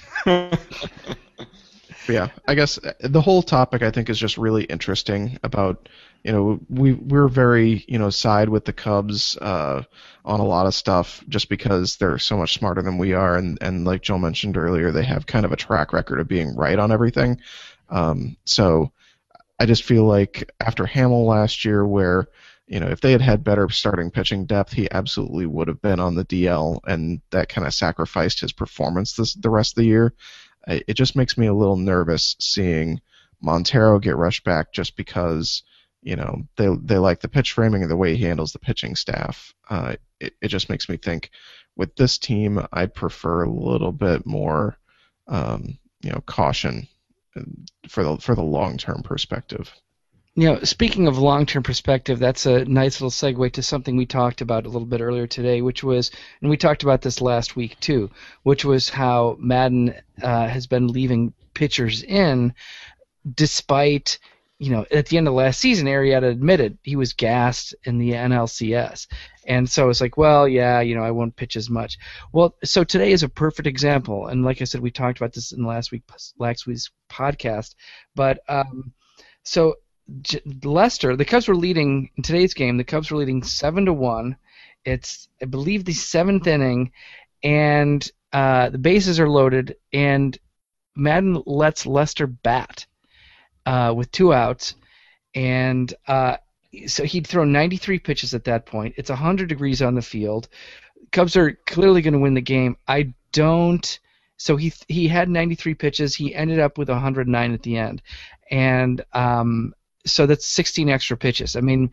But yeah, I guess the whole topic I think is just really interesting about, you know, we we're very, you know, side with the Cubs uh, on a lot of stuff just because they're so much smarter than we are, and, and like Joel mentioned earlier, they have kind of a track record of being right on everything. Um, so I just feel like after Hamill last year, where, you know, if they had had better starting pitching depth, he absolutely would have been on the D L, and that kind of sacrificed his performance this the rest of the year. It just makes me a little nervous seeing Montero get rushed back just because, you know, they they like the pitch framing and the way he handles the pitching staff. Uh, it, it just makes me think with this team, I'd prefer a little bit more, um, you know, caution for the for the long-term perspective. You know, speaking of long-term perspective, that's a nice little segue to something we talked about a little bit earlier today, which was, and we talked about this last week too, which was how Madden uh, has been leaving pitchers in despite, you know, at the end of last season, Arrieta admitted he was gassed in the N L C S. And so it's like, well, yeah, you know, I won't pitch as much. Well, so today is a perfect example. And like I said, we talked about this in last week, last week's podcast. But um, so Lester, the Cubs were leading in today's game. The Cubs were leading seven to one. It's, I believe, the seventh inning, and uh, the bases are loaded. And Madden lets Lester bat uh, with two outs, and uh, so he'd thrown ninety-three pitches at that point. It's one hundred degrees on the field. Cubs are clearly going to win the game. I don't. So he he had ninety-three pitches. He ended up with one hundred nine at the end, and um. So that's sixteen extra pitches. I mean,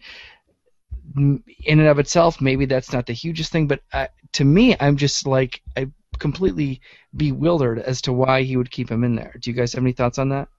in and of itself, maybe that's not the hugest thing, but uh, to me, I'm just like I'm completely bewildered as to why he would keep him in there. Do you guys have any thoughts on that?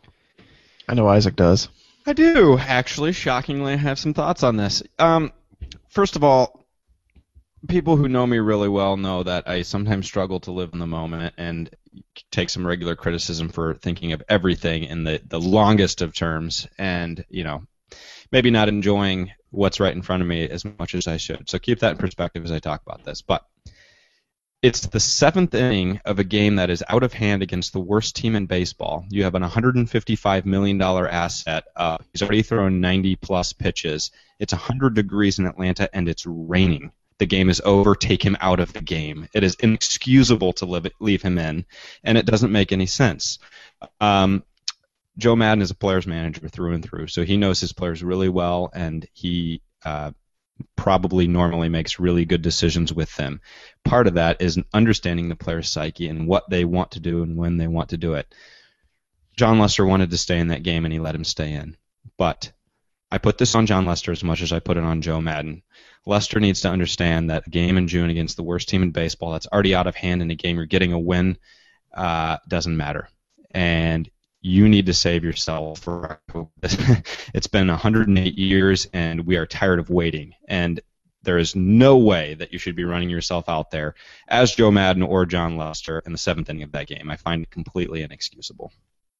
I know Isaac does. I do, actually. Shockingly, I have some thoughts on this. Um, first of all, people who know me really well know that I sometimes struggle to live in the moment and take some regular criticism for thinking of everything in the, the longest of terms and, you know, maybe not enjoying what's right in front of me as much as I should. So keep that in perspective as I talk about this. But it's the seventh inning of a game that is out of hand against the worst team in baseball. You have an one hundred fifty-five million dollars asset up. He's already thrown ninety-plus pitches. It's one hundred degrees in Atlanta, and it's raining. The game is over. Take him out of the game. It is inexcusable to leave, leave him in, and it doesn't make any sense. Um, Joe Maddon is a player's manager through and through, so he knows his players really well, and he uh, probably normally makes really good decisions with them. Part of that is understanding the player's psyche and what they want to do and when they want to do it. Jon Lester wanted to stay in that game, and he let him stay in. But I put this on Jon Lester as much as I put it on Joe Maddon. Lester needs to understand that a game in June against the worst team in baseball that's already out of hand in a game you're getting a win uh, doesn't matter. And you need to save yourself for it's been one hundred eight years, and we are tired of waiting. And there is no way that you should be running yourself out there as Joe Maddon or Jon Lester in the seventh inning of that game. I find it completely inexcusable.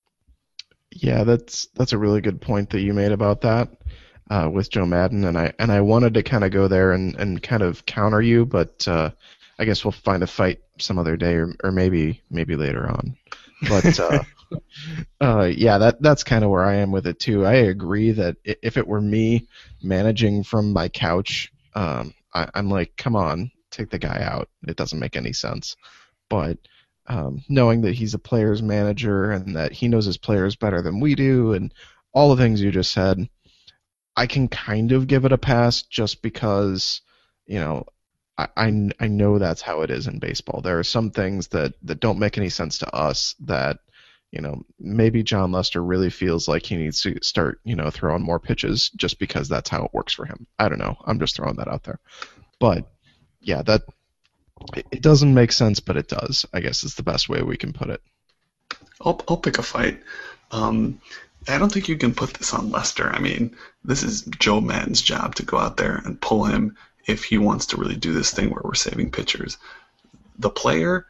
Yeah, that's that's a really good point that you made about that uh, with Joe Maddon, and I and I wanted to kind of go there and, and kind of counter you, but uh, I guess we'll find a fight some other day, or, or maybe maybe later on. But uh, uh, yeah, that that's kind of where I am with it too. I agree that if it were me managing from my couch, um, I, I'm like, come on, take the guy out. It doesn't make any sense. But um, knowing that he's a player's manager and that he knows his players better than we do, and all the things you just said, I can kind of give it a pass just because, you know, I, I, I know that's how it is in baseball. There are some things that, that don't make any sense to us that, you know, maybe Jon Lester really feels like he needs to start, you know, throwing more pitches just because that's how it works for him. I don't know. I'm just throwing that out there. But, yeah, that it, it doesn't make sense, but it does, I guess is the best way we can put it. I'll, I'll pick a fight. Um, I don't think you can put this on Lester. I mean, this is Joe Maddon's job to go out there and pull him if he wants to really do this thing where we're saving pitchers. The player,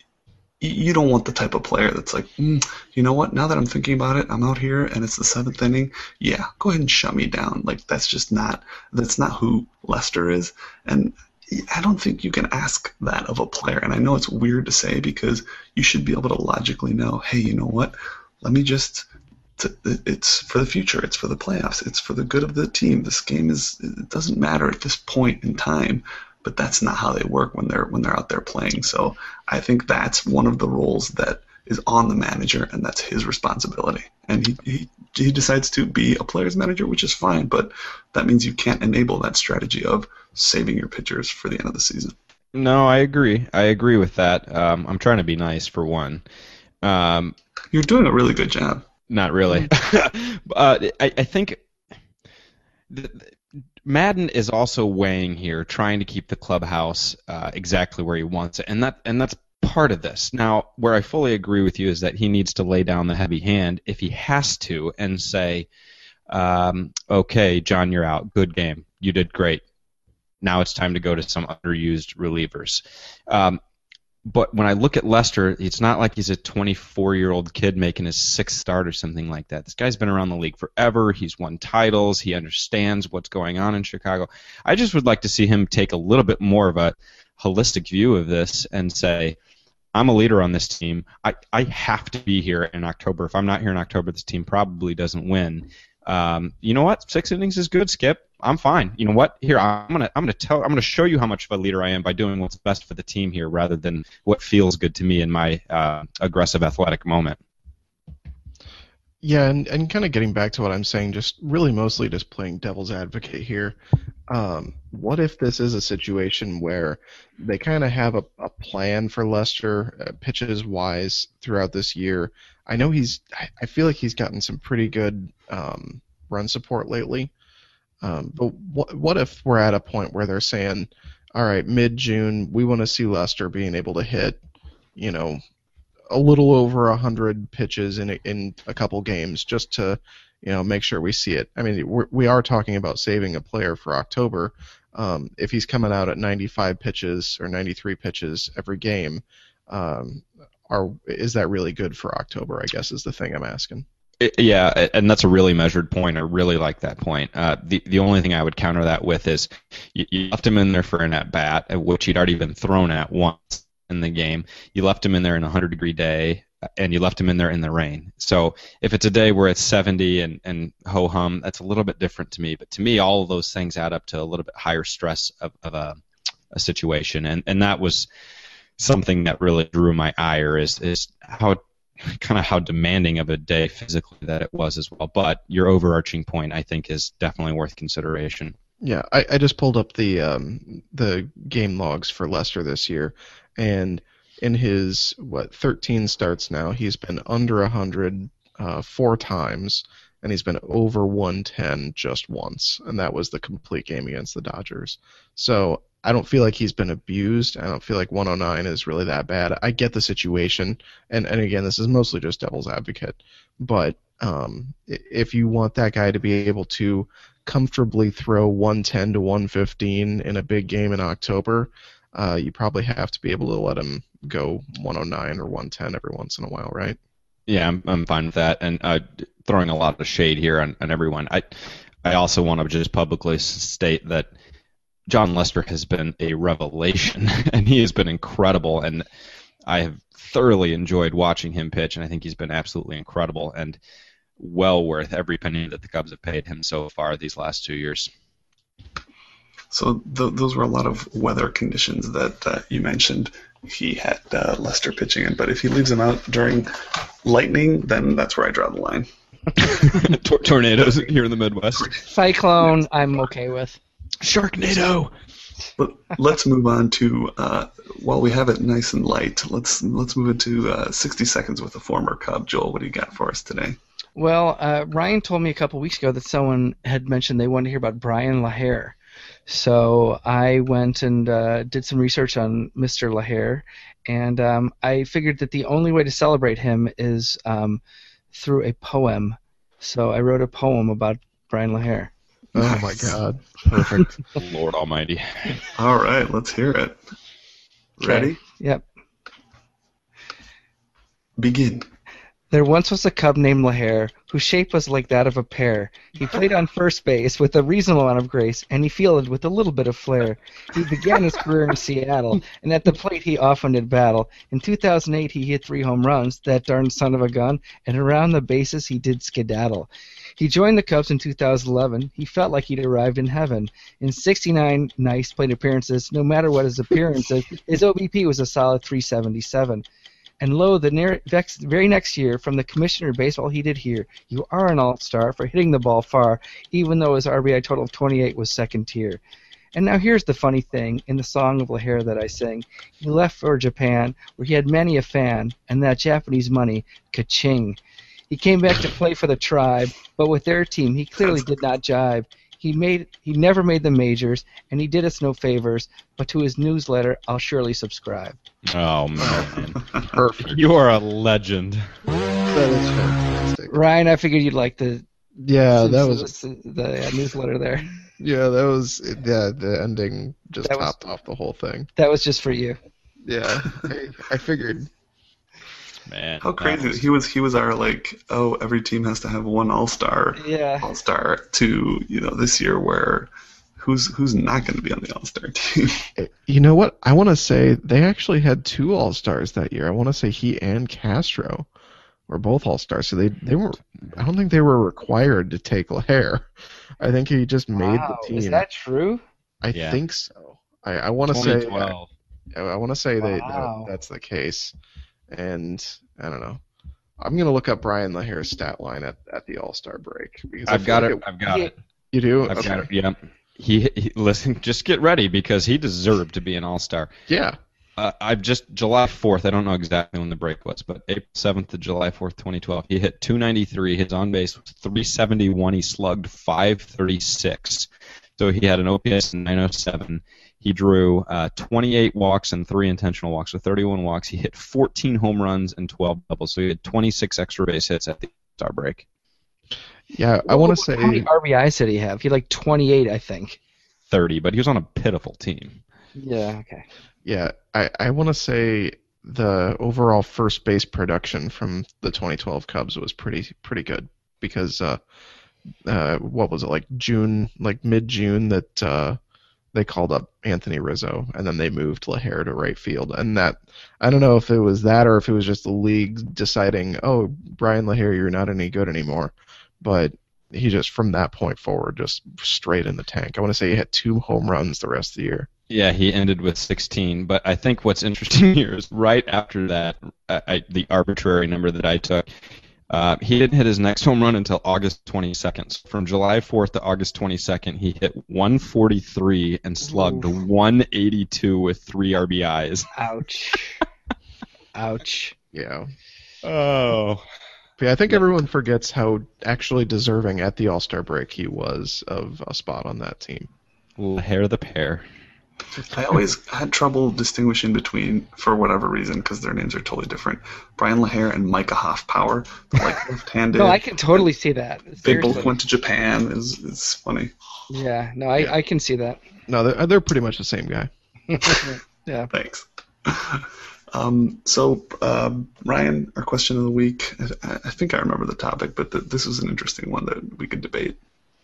you don't want the type of player that's like, mm, you know what, now that I'm thinking about it, I'm out here and it's the seventh inning, yeah, go ahead and shut me down. Like, that's just not, that's not who Lester is. And I don't think you can ask that of a player. And I know it's weird to say because you should be able to logically know, hey, you know what, let me just, it's for the future, it's for the playoffs, it's for the good of the team. This game is, it doesn't matter at this point in time, but that's not how they work when they're when they're out there playing. So I think that's one of the roles that is on the manager, and that's his responsibility. And he, he he decides to be a player's manager, which is fine, but that means you can't enable that strategy of saving your pitchers for the end of the season. No, I agree. I agree with that. Um, I'm trying to be nice for one. Um, You're doing a really good job. Not really. uh, I, I think th- Maddon is also weighing here, trying to keep the clubhouse uh, exactly where he wants it, and that and that's part of this. Now, where I fully agree with you is that he needs to lay down the heavy hand if he has to and say, um, okay, John, you're out. Good game. You did great. Now it's time to go to some underused relievers. Um, But when I look at Lester, it's not like he's a twenty-four-year-old kid making his sixth start or something like that. This guy's been around the league forever. He's won titles. He understands what's going on in Chicago. I just would like to see him take a little bit more of a holistic view of this and say, I'm a leader on this team. I, I have to be here in October. If I'm not here in October, this team probably doesn't win. Um, you know what? Six innings is good, Skip. I'm fine. You know what? Here, I'm gonna I'm gonna tell I'm gonna show you how much of a leader I am by doing what's best for the team here, rather than what feels good to me in my uh, aggressive athletic moment. Yeah, and, and kind of getting back to what I'm saying, just really mostly just playing devil's advocate here. Um, what if this is a situation where they kind of have a, a plan for Lester, uh, pitches-wise, throughout this year? I know he's – I feel like he's gotten some pretty good um, run support lately. Um, but what, what if we're at a point where they're saying, all right, mid-June, we want to see Lester being able to hit, you know, a little over one hundred pitches in a, in a couple games just to, you know, make sure we see it. I mean, we're, we are talking about saving a player for October, Um, if he's coming out at ninety-five pitches or ninety-three pitches every game, um, are is that really good for October? I guess is the thing I'm asking. It, yeah, and that's a really measured point. I really like that point. Uh, the the only thing I would counter that with is you, you left him in there for an at bat, at which he'd already been thrown at once in the game. You left him in there in a hundred degree day, and you left him in there in the rain. So if it's a day where it's seventy and and ho hum, that's a little bit different to me. But to me, all of those things add up to a little bit higher stress of, of a a situation, and and that was something that really drew my ire is is how kind of how demanding of a day physically that it was as well. But your overarching point, I think, is definitely worth consideration. Yeah, I, I just pulled up the um, the game logs for Lester this year, and in his what thirteen starts now, he's been under one hundred uh, four times, and he's been over one ten just once, and that was the complete game against the Dodgers. So I don't feel like he's been abused. I don't feel like one oh nine is really that bad. I get the situation, and, and again, this is mostly just devil's advocate, but um, if you want that guy to be able to comfortably throw one ten to one fifteen in a big game in October, uh, you probably have to be able to let him go one oh nine or one ten every once in a while, right? Yeah, I'm I'm fine with that, and uh, throwing a lot of shade here on, on everyone. I I also want to just publicly state that Jon Lester has been a revelation, and he has been incredible, and I have thoroughly enjoyed watching him pitch, and I think he's been absolutely incredible and well worth every penny that the Cubs have paid him so far these last two years. So th- those were a lot of weather conditions that uh, you mentioned he had uh, Lester pitching in, but if he leaves him out during lightning, then that's where I draw the line. Tor- tornadoes here in the Midwest. Cyclone, I'm okay with. Sharknado. But let's move on to uh, while we have it nice and light. Let's let's move into uh, sixty seconds with a former Cub. Joel, what do you got for us today? Well, uh, Ryan told me a couple weeks ago that someone had mentioned they wanted to hear about Brian LaHair. So I went and uh, did some research on Mister LaHair, and um, I figured that the only way to celebrate him is um, through a poem. So I wrote a poem about Brian LaHair. Oh my God! Perfect. Lord Almighty. All right, let's hear it. Ready? Okay. Yep. Begin. There once was a Cub named LaHair, whose shape was like that of a pear. He played on first base with a reasonable amount of grace, and he fielded with a little bit of flair. He began his career in Seattle, and at the plate he often did battle. In two thousand eight he hit three home runs, that darn son of a gun, and around the bases he did skedaddle. He joined the Cubs in two thousand eleven. He felt like he'd arrived in heaven. In sixty-nine nice plate appearances, no matter what his appearances, his O B P was a solid three seventy-seven. And lo, the near, next, very next year, from the Commissioner of Baseball, he did hear, "You are an all-star for hitting the ball far, even though his R B I total of twenty-eight was second tier." And now here's the funny thing in the song of LaHair that I sing. He left for Japan, where he had many a fan, and that Japanese money, ka-ching. He came back to play for the Tribe, but with their team, he clearly did not jive. He made, he never made the majors, and he did us no favors, but to his newsletter, I'll surely subscribe. Oh, man. Perfect. You are a legend. That is fantastic. Ryan, I figured you'd like the Yeah, that was the, the uh, newsletter there. yeah, that was yeah. The ending just That was- topped off the whole thing. That was just for you. Yeah, I, I figured. Man. How that crazy! was- He was he was our like, oh, every team has to have one all-star Yeah. all-star to, you know, this year where who's who's not going to be on the all-star team? You know what? I want to say they actually had two all stars that year. I want to say he and Castro were both all stars. So they they were. I don't think they were required to take LaHair. I think he just made Wow, the team. is that true? I Yeah. think so. I, I want to say. twenty twelve. I, I want to say that, Wow. that that's the case, and I don't know. I'm gonna look up Brian LaHair's stat line at, at the All Star break because I I've feel got like it. I've got Yeah. it. You do? I've Okay. got it. Yeah. He, he listen. Just get ready because he deserved to be an all-star. Yeah. Uh, I've just July fourth. I don't know exactly when the break was, but April seventh to July fourth, twenty twelve. He hit two ninety-three. His on base was three seventy-one. He slugged five thirty-six. So he had an O P S of nine oh seven. He drew uh, twenty-eight walks and three intentional walks, so thirty-one walks. He hit fourteen home runs and twelve doubles. So he had twenty-six extra base hits at the All-Star break. Yeah. I want to How many say. R B Is did he have? He had like twenty-eight, I think. thirty, but he was on a pitiful team. Yeah. Okay. Yeah, I, I want to say the overall first base production from the twenty twelve Cubs was pretty pretty good because uh, uh, what was it like June, like mid June that uh, they called up Anthony Rizzo and then they moved LaHair to right field, and that I don't know if it was that or if it was just the league deciding, oh, Brian LaHair, you're not any good anymore, but he just from that point forward just straight in the tank. I want to say he had two home runs the rest of the year. Yeah, he ended with sixteen, but I think what's interesting here is right after that, I, I, the arbitrary number that I took, uh, he didn't hit his next home run until August twenty-second. So from July fourth to August twenty-second, he hit one forty-three and slugged Ooh. one eighty-two with three R B Is. Ouch. Ouch. Yeah. Oh. Yeah, I think everyone forgets how actually deserving at the All-Star break he was of a spot on that team. LaHair the pair. I always had trouble distinguishing between, for whatever reason, because their names are totally different, Brian LaHair and Micah Hoffpower. Like left-handed. No, I can totally see that. They Seriously. both went to Japan. It's, it's funny. Yeah, no, I, yeah. I can see that. No, they're, they're pretty much the same guy. Yeah. Thanks. Um, so, uh, Ryan, our question of the week, I, I think I remember the topic, but the, this was an interesting one that we could debate.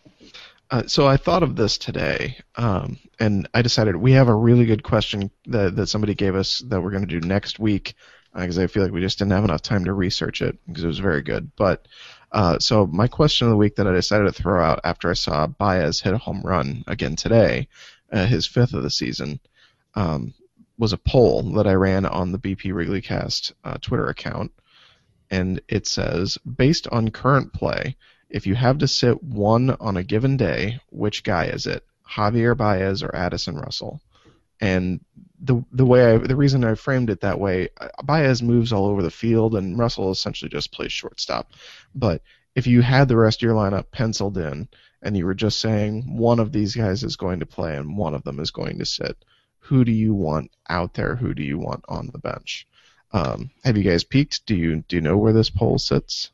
Uh, so I thought of this today, um, and I decided we have a really good question that, that somebody gave us that we're going to do next week, because uh, I feel like we just didn't have enough time to research it because it was very good. But uh, so my question of the week that I decided to throw out after I saw Baez hit a home run again today, uh, his fifth of the season, um, was a poll that I ran on the B P WrigleyCast uh, Twitter account, and it says, based on current play, if you have to sit one on a given day, which guy is it? Javier Baez or Addison Russell? And the the way I, the reason I framed it that way, Baez moves all over the field, and Russell essentially just plays shortstop. But if you had the rest of your lineup penciled in, and you were just saying one of these guys is going to play and one of them is going to sit, who do you want out there? Who do you want on the bench? Um, have you guys peeked? Do you do you know where this poll sits?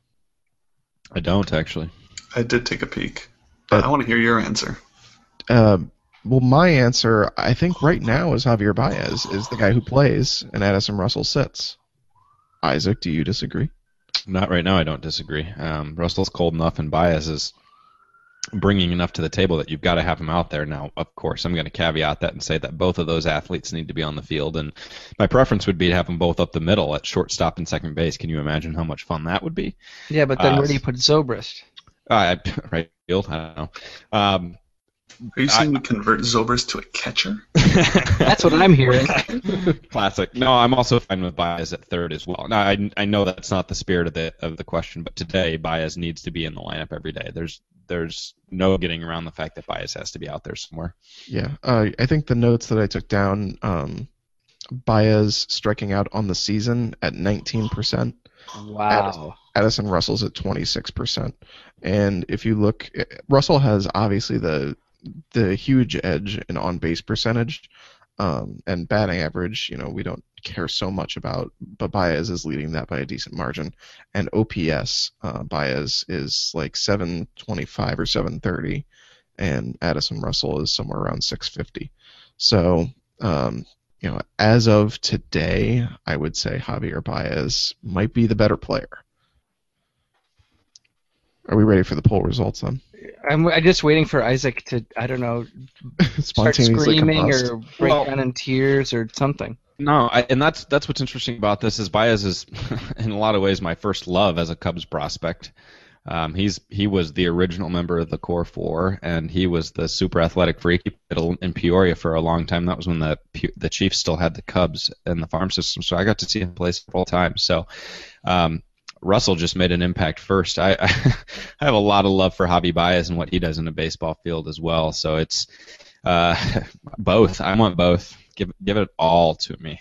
I don't, actually. I did take a peek, but uh, I want to hear your answer. Uh, well, my answer, I think right now, is Javier Baez is the guy who plays, and Addison Russell sits. Isaac, do you disagree? Not right now, I don't disagree. Um, Russell's cold enough, and Baez is bringing enough to the table that you've got to have him out there. Now, of course, I'm going to caveat that and say that both of those athletes need to be on the field, and my preference would be to have them both up the middle at shortstop and second base. Can you imagine how much fun that would be? Yeah, but then uh, where do you put Zobrist? Uh, right field, I don't know. Um, Are you saying I, we convert Zobrist to a catcher? That's what I'm hearing. Classic. No, I'm also fine with Baez at third as well. Now, I, I know that's not the spirit of the of the question, but today Baez needs to be in the lineup every day. There's there's no getting around the fact that Baez has to be out there somewhere. Yeah, uh, I think the notes that I took down, um, Baez striking out on the season at nineteen percent. Wow. Addison, Addison Russell's at twenty-six percent. And if you look, Russell has obviously the the huge edge in on-base percentage, um, and batting average, you know, we don't care so much about, but Baez is leading that by a decent margin. And O P S, uh, Baez is like seven twenty-five or seven thirty, and Addison Russell is somewhere around six fifty. So, um, you know, as of today, I would say Javier Baez might be the better player. Are we ready for the poll results then? I'm, I'm just waiting for Isaac to, I don't know, start screaming or break well, down in tears or something. No, I, and that's that's what's interesting about this is Baez is, in a lot of ways, my first love as a Cubs prospect. Um, he's he was the original member of the Core Four, and he was the super athletic freak in Peoria for a long time. That was when the the Chiefs still had the Cubs in the farm system, so I got to see him play several times. So. Um, Russell just made an impact first. I, I have a lot of love for Javi Baez and what he does in a baseball field as well. So it's uh, both. I want both. Give give it all to me.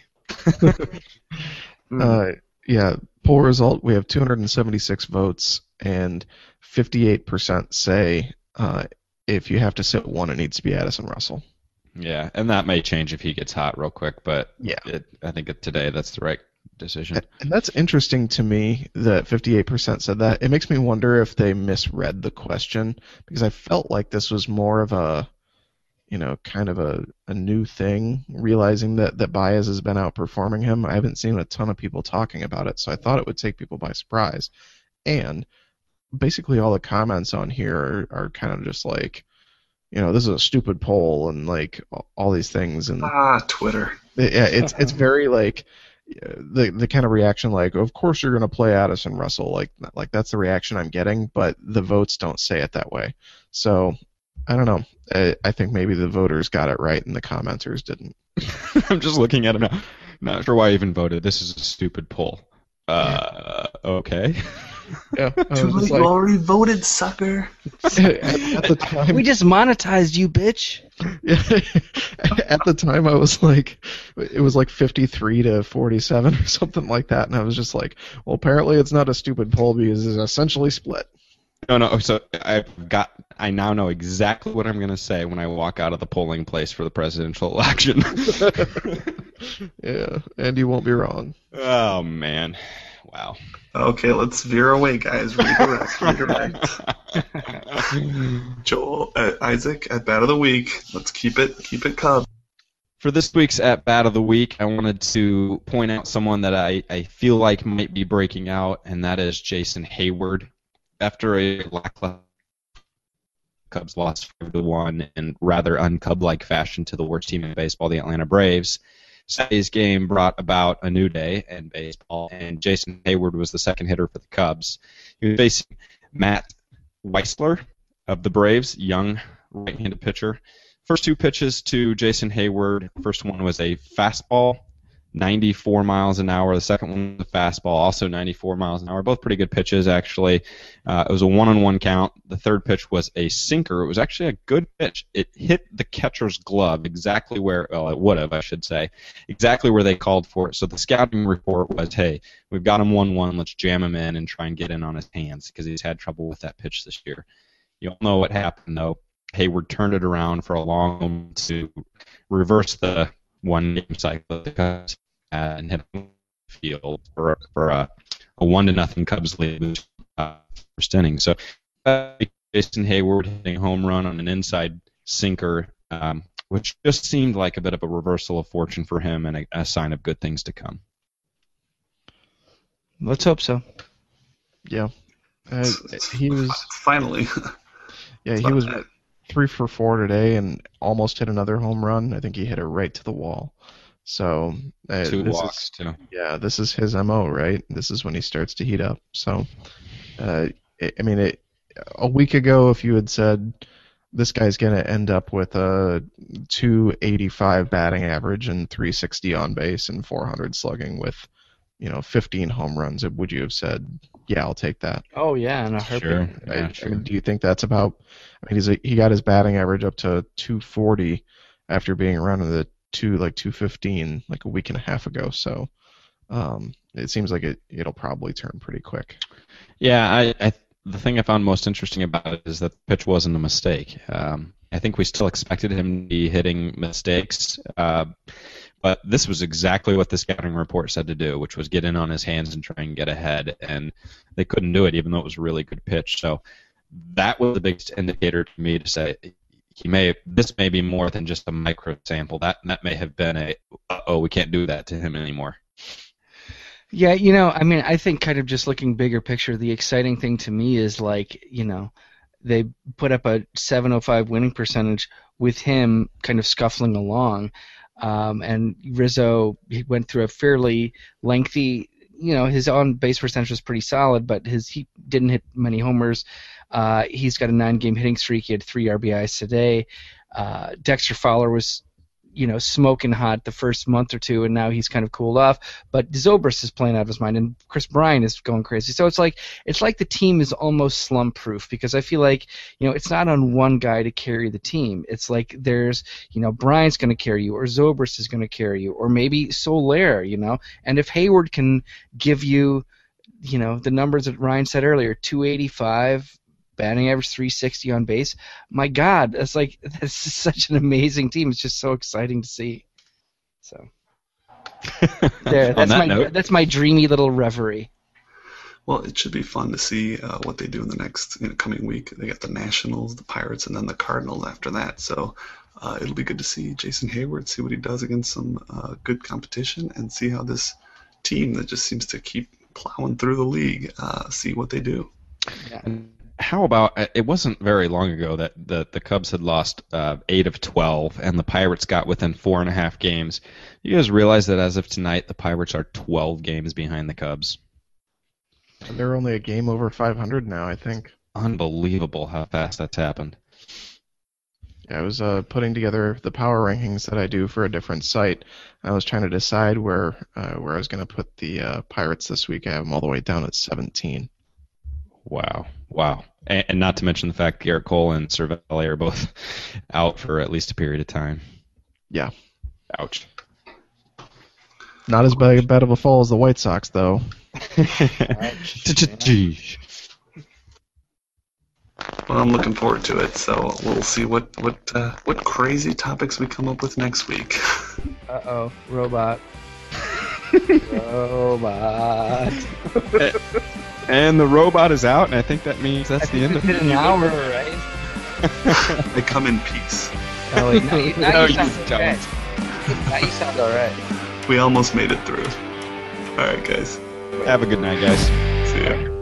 uh, yeah. Poll result: we have two hundred seventy-six votes, and fifty-eight percent say uh, if you have to sit one, it needs to be Addison Russell. Yeah, and that may change if he gets hot real quick, but yeah, it, I think today that's the right decision. And that's interesting to me that fifty-eight percent said that. It makes me wonder if they misread the question, because I felt like this was more of a you know, kind of a, a new thing, realizing that, that Baez has been outperforming him. I haven't seen a ton of people talking about it, so I thought it would take people by surprise. And basically all the comments on here are, are kind of just like, you know, this is a stupid poll and like all these things. And ah, Twitter. yeah, it's it's very like the the kind of reaction like, of course you're going to play Addison Russell, like like that's the reaction I'm getting, but the votes don't say it that way. So I don't know. I, I think maybe the voters got it right and the commenters didn't. I'm just looking at it now. Not sure why I even voted. This is a stupid poll. Uh, okay. Yeah, I was Too just late, like- you already voted, sucker. at, at the time, We just monetized you, bitch. at the time I was like, it was like fifty-three to forty-seven or something like that, and I was just like, well, apparently it's not a stupid poll because it's essentially split. No, no. So I've got. I now know exactly what I'm going to say when I walk out of the polling place for the presidential election. Yeah, and you won't be wrong. Oh man, wow. Okay, let's veer away, guys. Redirect, redirect. Joel, uh, Isaac, at bat of the week. Let's keep it, keep it Cub. For this week's At Bat of the Week, I wanted to point out someone that I, I feel like might be breaking out, and that is Jason Hayward. After a lackluster Cubs lost five to one in rather un-Cub-like fashion to the worst team in baseball, the Atlanta Braves, Saturday's game brought about a new day in baseball, and Jason Hayward was the second hitter for the Cubs. He was facing Matt Weissler of the Braves, young right-handed pitcher. First two pitches to Jason Hayward. First one was a fastball, ninety-four miles an hour. The second one was a fastball, also ninety-four miles an hour. Both pretty good pitches, actually. Uh, it was a one-on-one count. The third pitch was a sinker. It was actually a good pitch. It hit the catcher's glove exactly where, well, it would have, I should say, exactly where they called for it. So the scouting report was, hey, we've got him one one. Let's jam him in and try and get in on his hands because he's had trouble with that pitch this year. You all know what happened, though. Hayward turned it around for a long moment to reverse the one-game cycle of the Cubs and hit the field for, for a, a one to nothing Cubs lead uh, first inning. So uh, Jason Hayward hitting a home run on an inside sinker, um, which just seemed like a bit of a reversal of fortune for him and a, a sign of good things to come. Let's hope so. Yeah, uh, he was. Finally. Yeah, It's he not was bad. three for four today and almost hit another home run. I think he hit it right to the wall. So uh, Two this walks, is, too. yeah, this is his M O, right? This is when he starts to heat up. So, uh, I I mean, it, a week ago, if you had said this guy's going to end up with a two eighty-five batting average and three sixty on base and four hundred slugging with, you know, fifteen home runs, would you have said, yeah, I'll take that? Oh yeah, in a heartbeat. Sure. I, Yeah, I sure. mean, do you think that's about? I mean, he's a, he got his batting average up to two forty after being around in the two like two fifteen like a week and a half ago. So um, it seems like it it'll probably turn pretty quick. Yeah, I, I the thing I found most interesting about it is that the pitch wasn't a mistake. Um, I think we still expected him to be hitting mistakes, uh, but this was exactly what the scouting report said to do, which was get in on his hands and try and get ahead, and they couldn't do it, even though it was a really good pitch. So that was the biggest indicator to me to say he may this may be more than just a micro sample. That that may have been a oh we can't do that to him anymore. Yeah, you know, I mean, I think kind of just looking bigger picture, the exciting thing to me is like, you know, they put up a seven oh five winning percentage with him kind of scuffling along. Um, and Rizzo, he went through a fairly lengthy, you know, his on-base percentage was pretty solid, but his he didn't hit many homers. Uh, he's got a nine-game hitting streak. He had three R B Is today. Uh, Dexter Fowler was, you know, smoking hot the first month or two, and now he's kind of cooled off. But Zobrist is playing out of his mind, and Chris Bryant is going crazy. So it's like it's like the team is almost slump-proof because I feel like, you know, it's not on one guy to carry the team. It's like there's, you know, Bryant's going to carry you, or Zobrist is going to carry you, or maybe Soler, you know. And if Hayward can give you, you know, the numbers that Ryan said earlier, two eighty-five, batting average three sixty on base. My God, that's like that's such an amazing team. It's just so exciting to see. So there, that's that my note. that's my dreamy little reverie. Well, it should be fun to see uh, what they do in the next you know, coming week. They got the Nationals, the Pirates, and then the Cardinals after that. So uh, it'll be good to see Jason Hayward, see what he does against some uh, good competition, and see how this team that just seems to keep plowing through the league, uh, see what they do. Yeah. And how about, it wasn't very long ago that the, the Cubs had lost uh, eight of twelve, and the Pirates got within four and a half games. You guys realize that as of tonight, the Pirates are twelve games behind the Cubs? And they're only a game over five hundred now, I think. Unbelievable how fast that's happened. Yeah, I was uh, putting together the power rankings that I do for a different site. I was trying to decide where uh, where I was going to put the uh, Pirates this week. I have them all the way down at seventeen. Wow, wow. And, and not to mention the fact Garrett Cole and Cervelli are both out for at least a period of time. Yeah. Ouch. Not as bad, bad of a fall as the White Sox, though. Well, I'm looking forward to it, so we'll see what what uh, what crazy topics we come up with next week. Uh oh, robot. Robot. And the robot is out, and I think that means that's I the end of it. it. An hour, right? They come in peace. Oh, wait, now you, now No, you you sound don't. alright. Now you sound alright. We almost made it through. All right, guys. Have a good night, guys. See ya.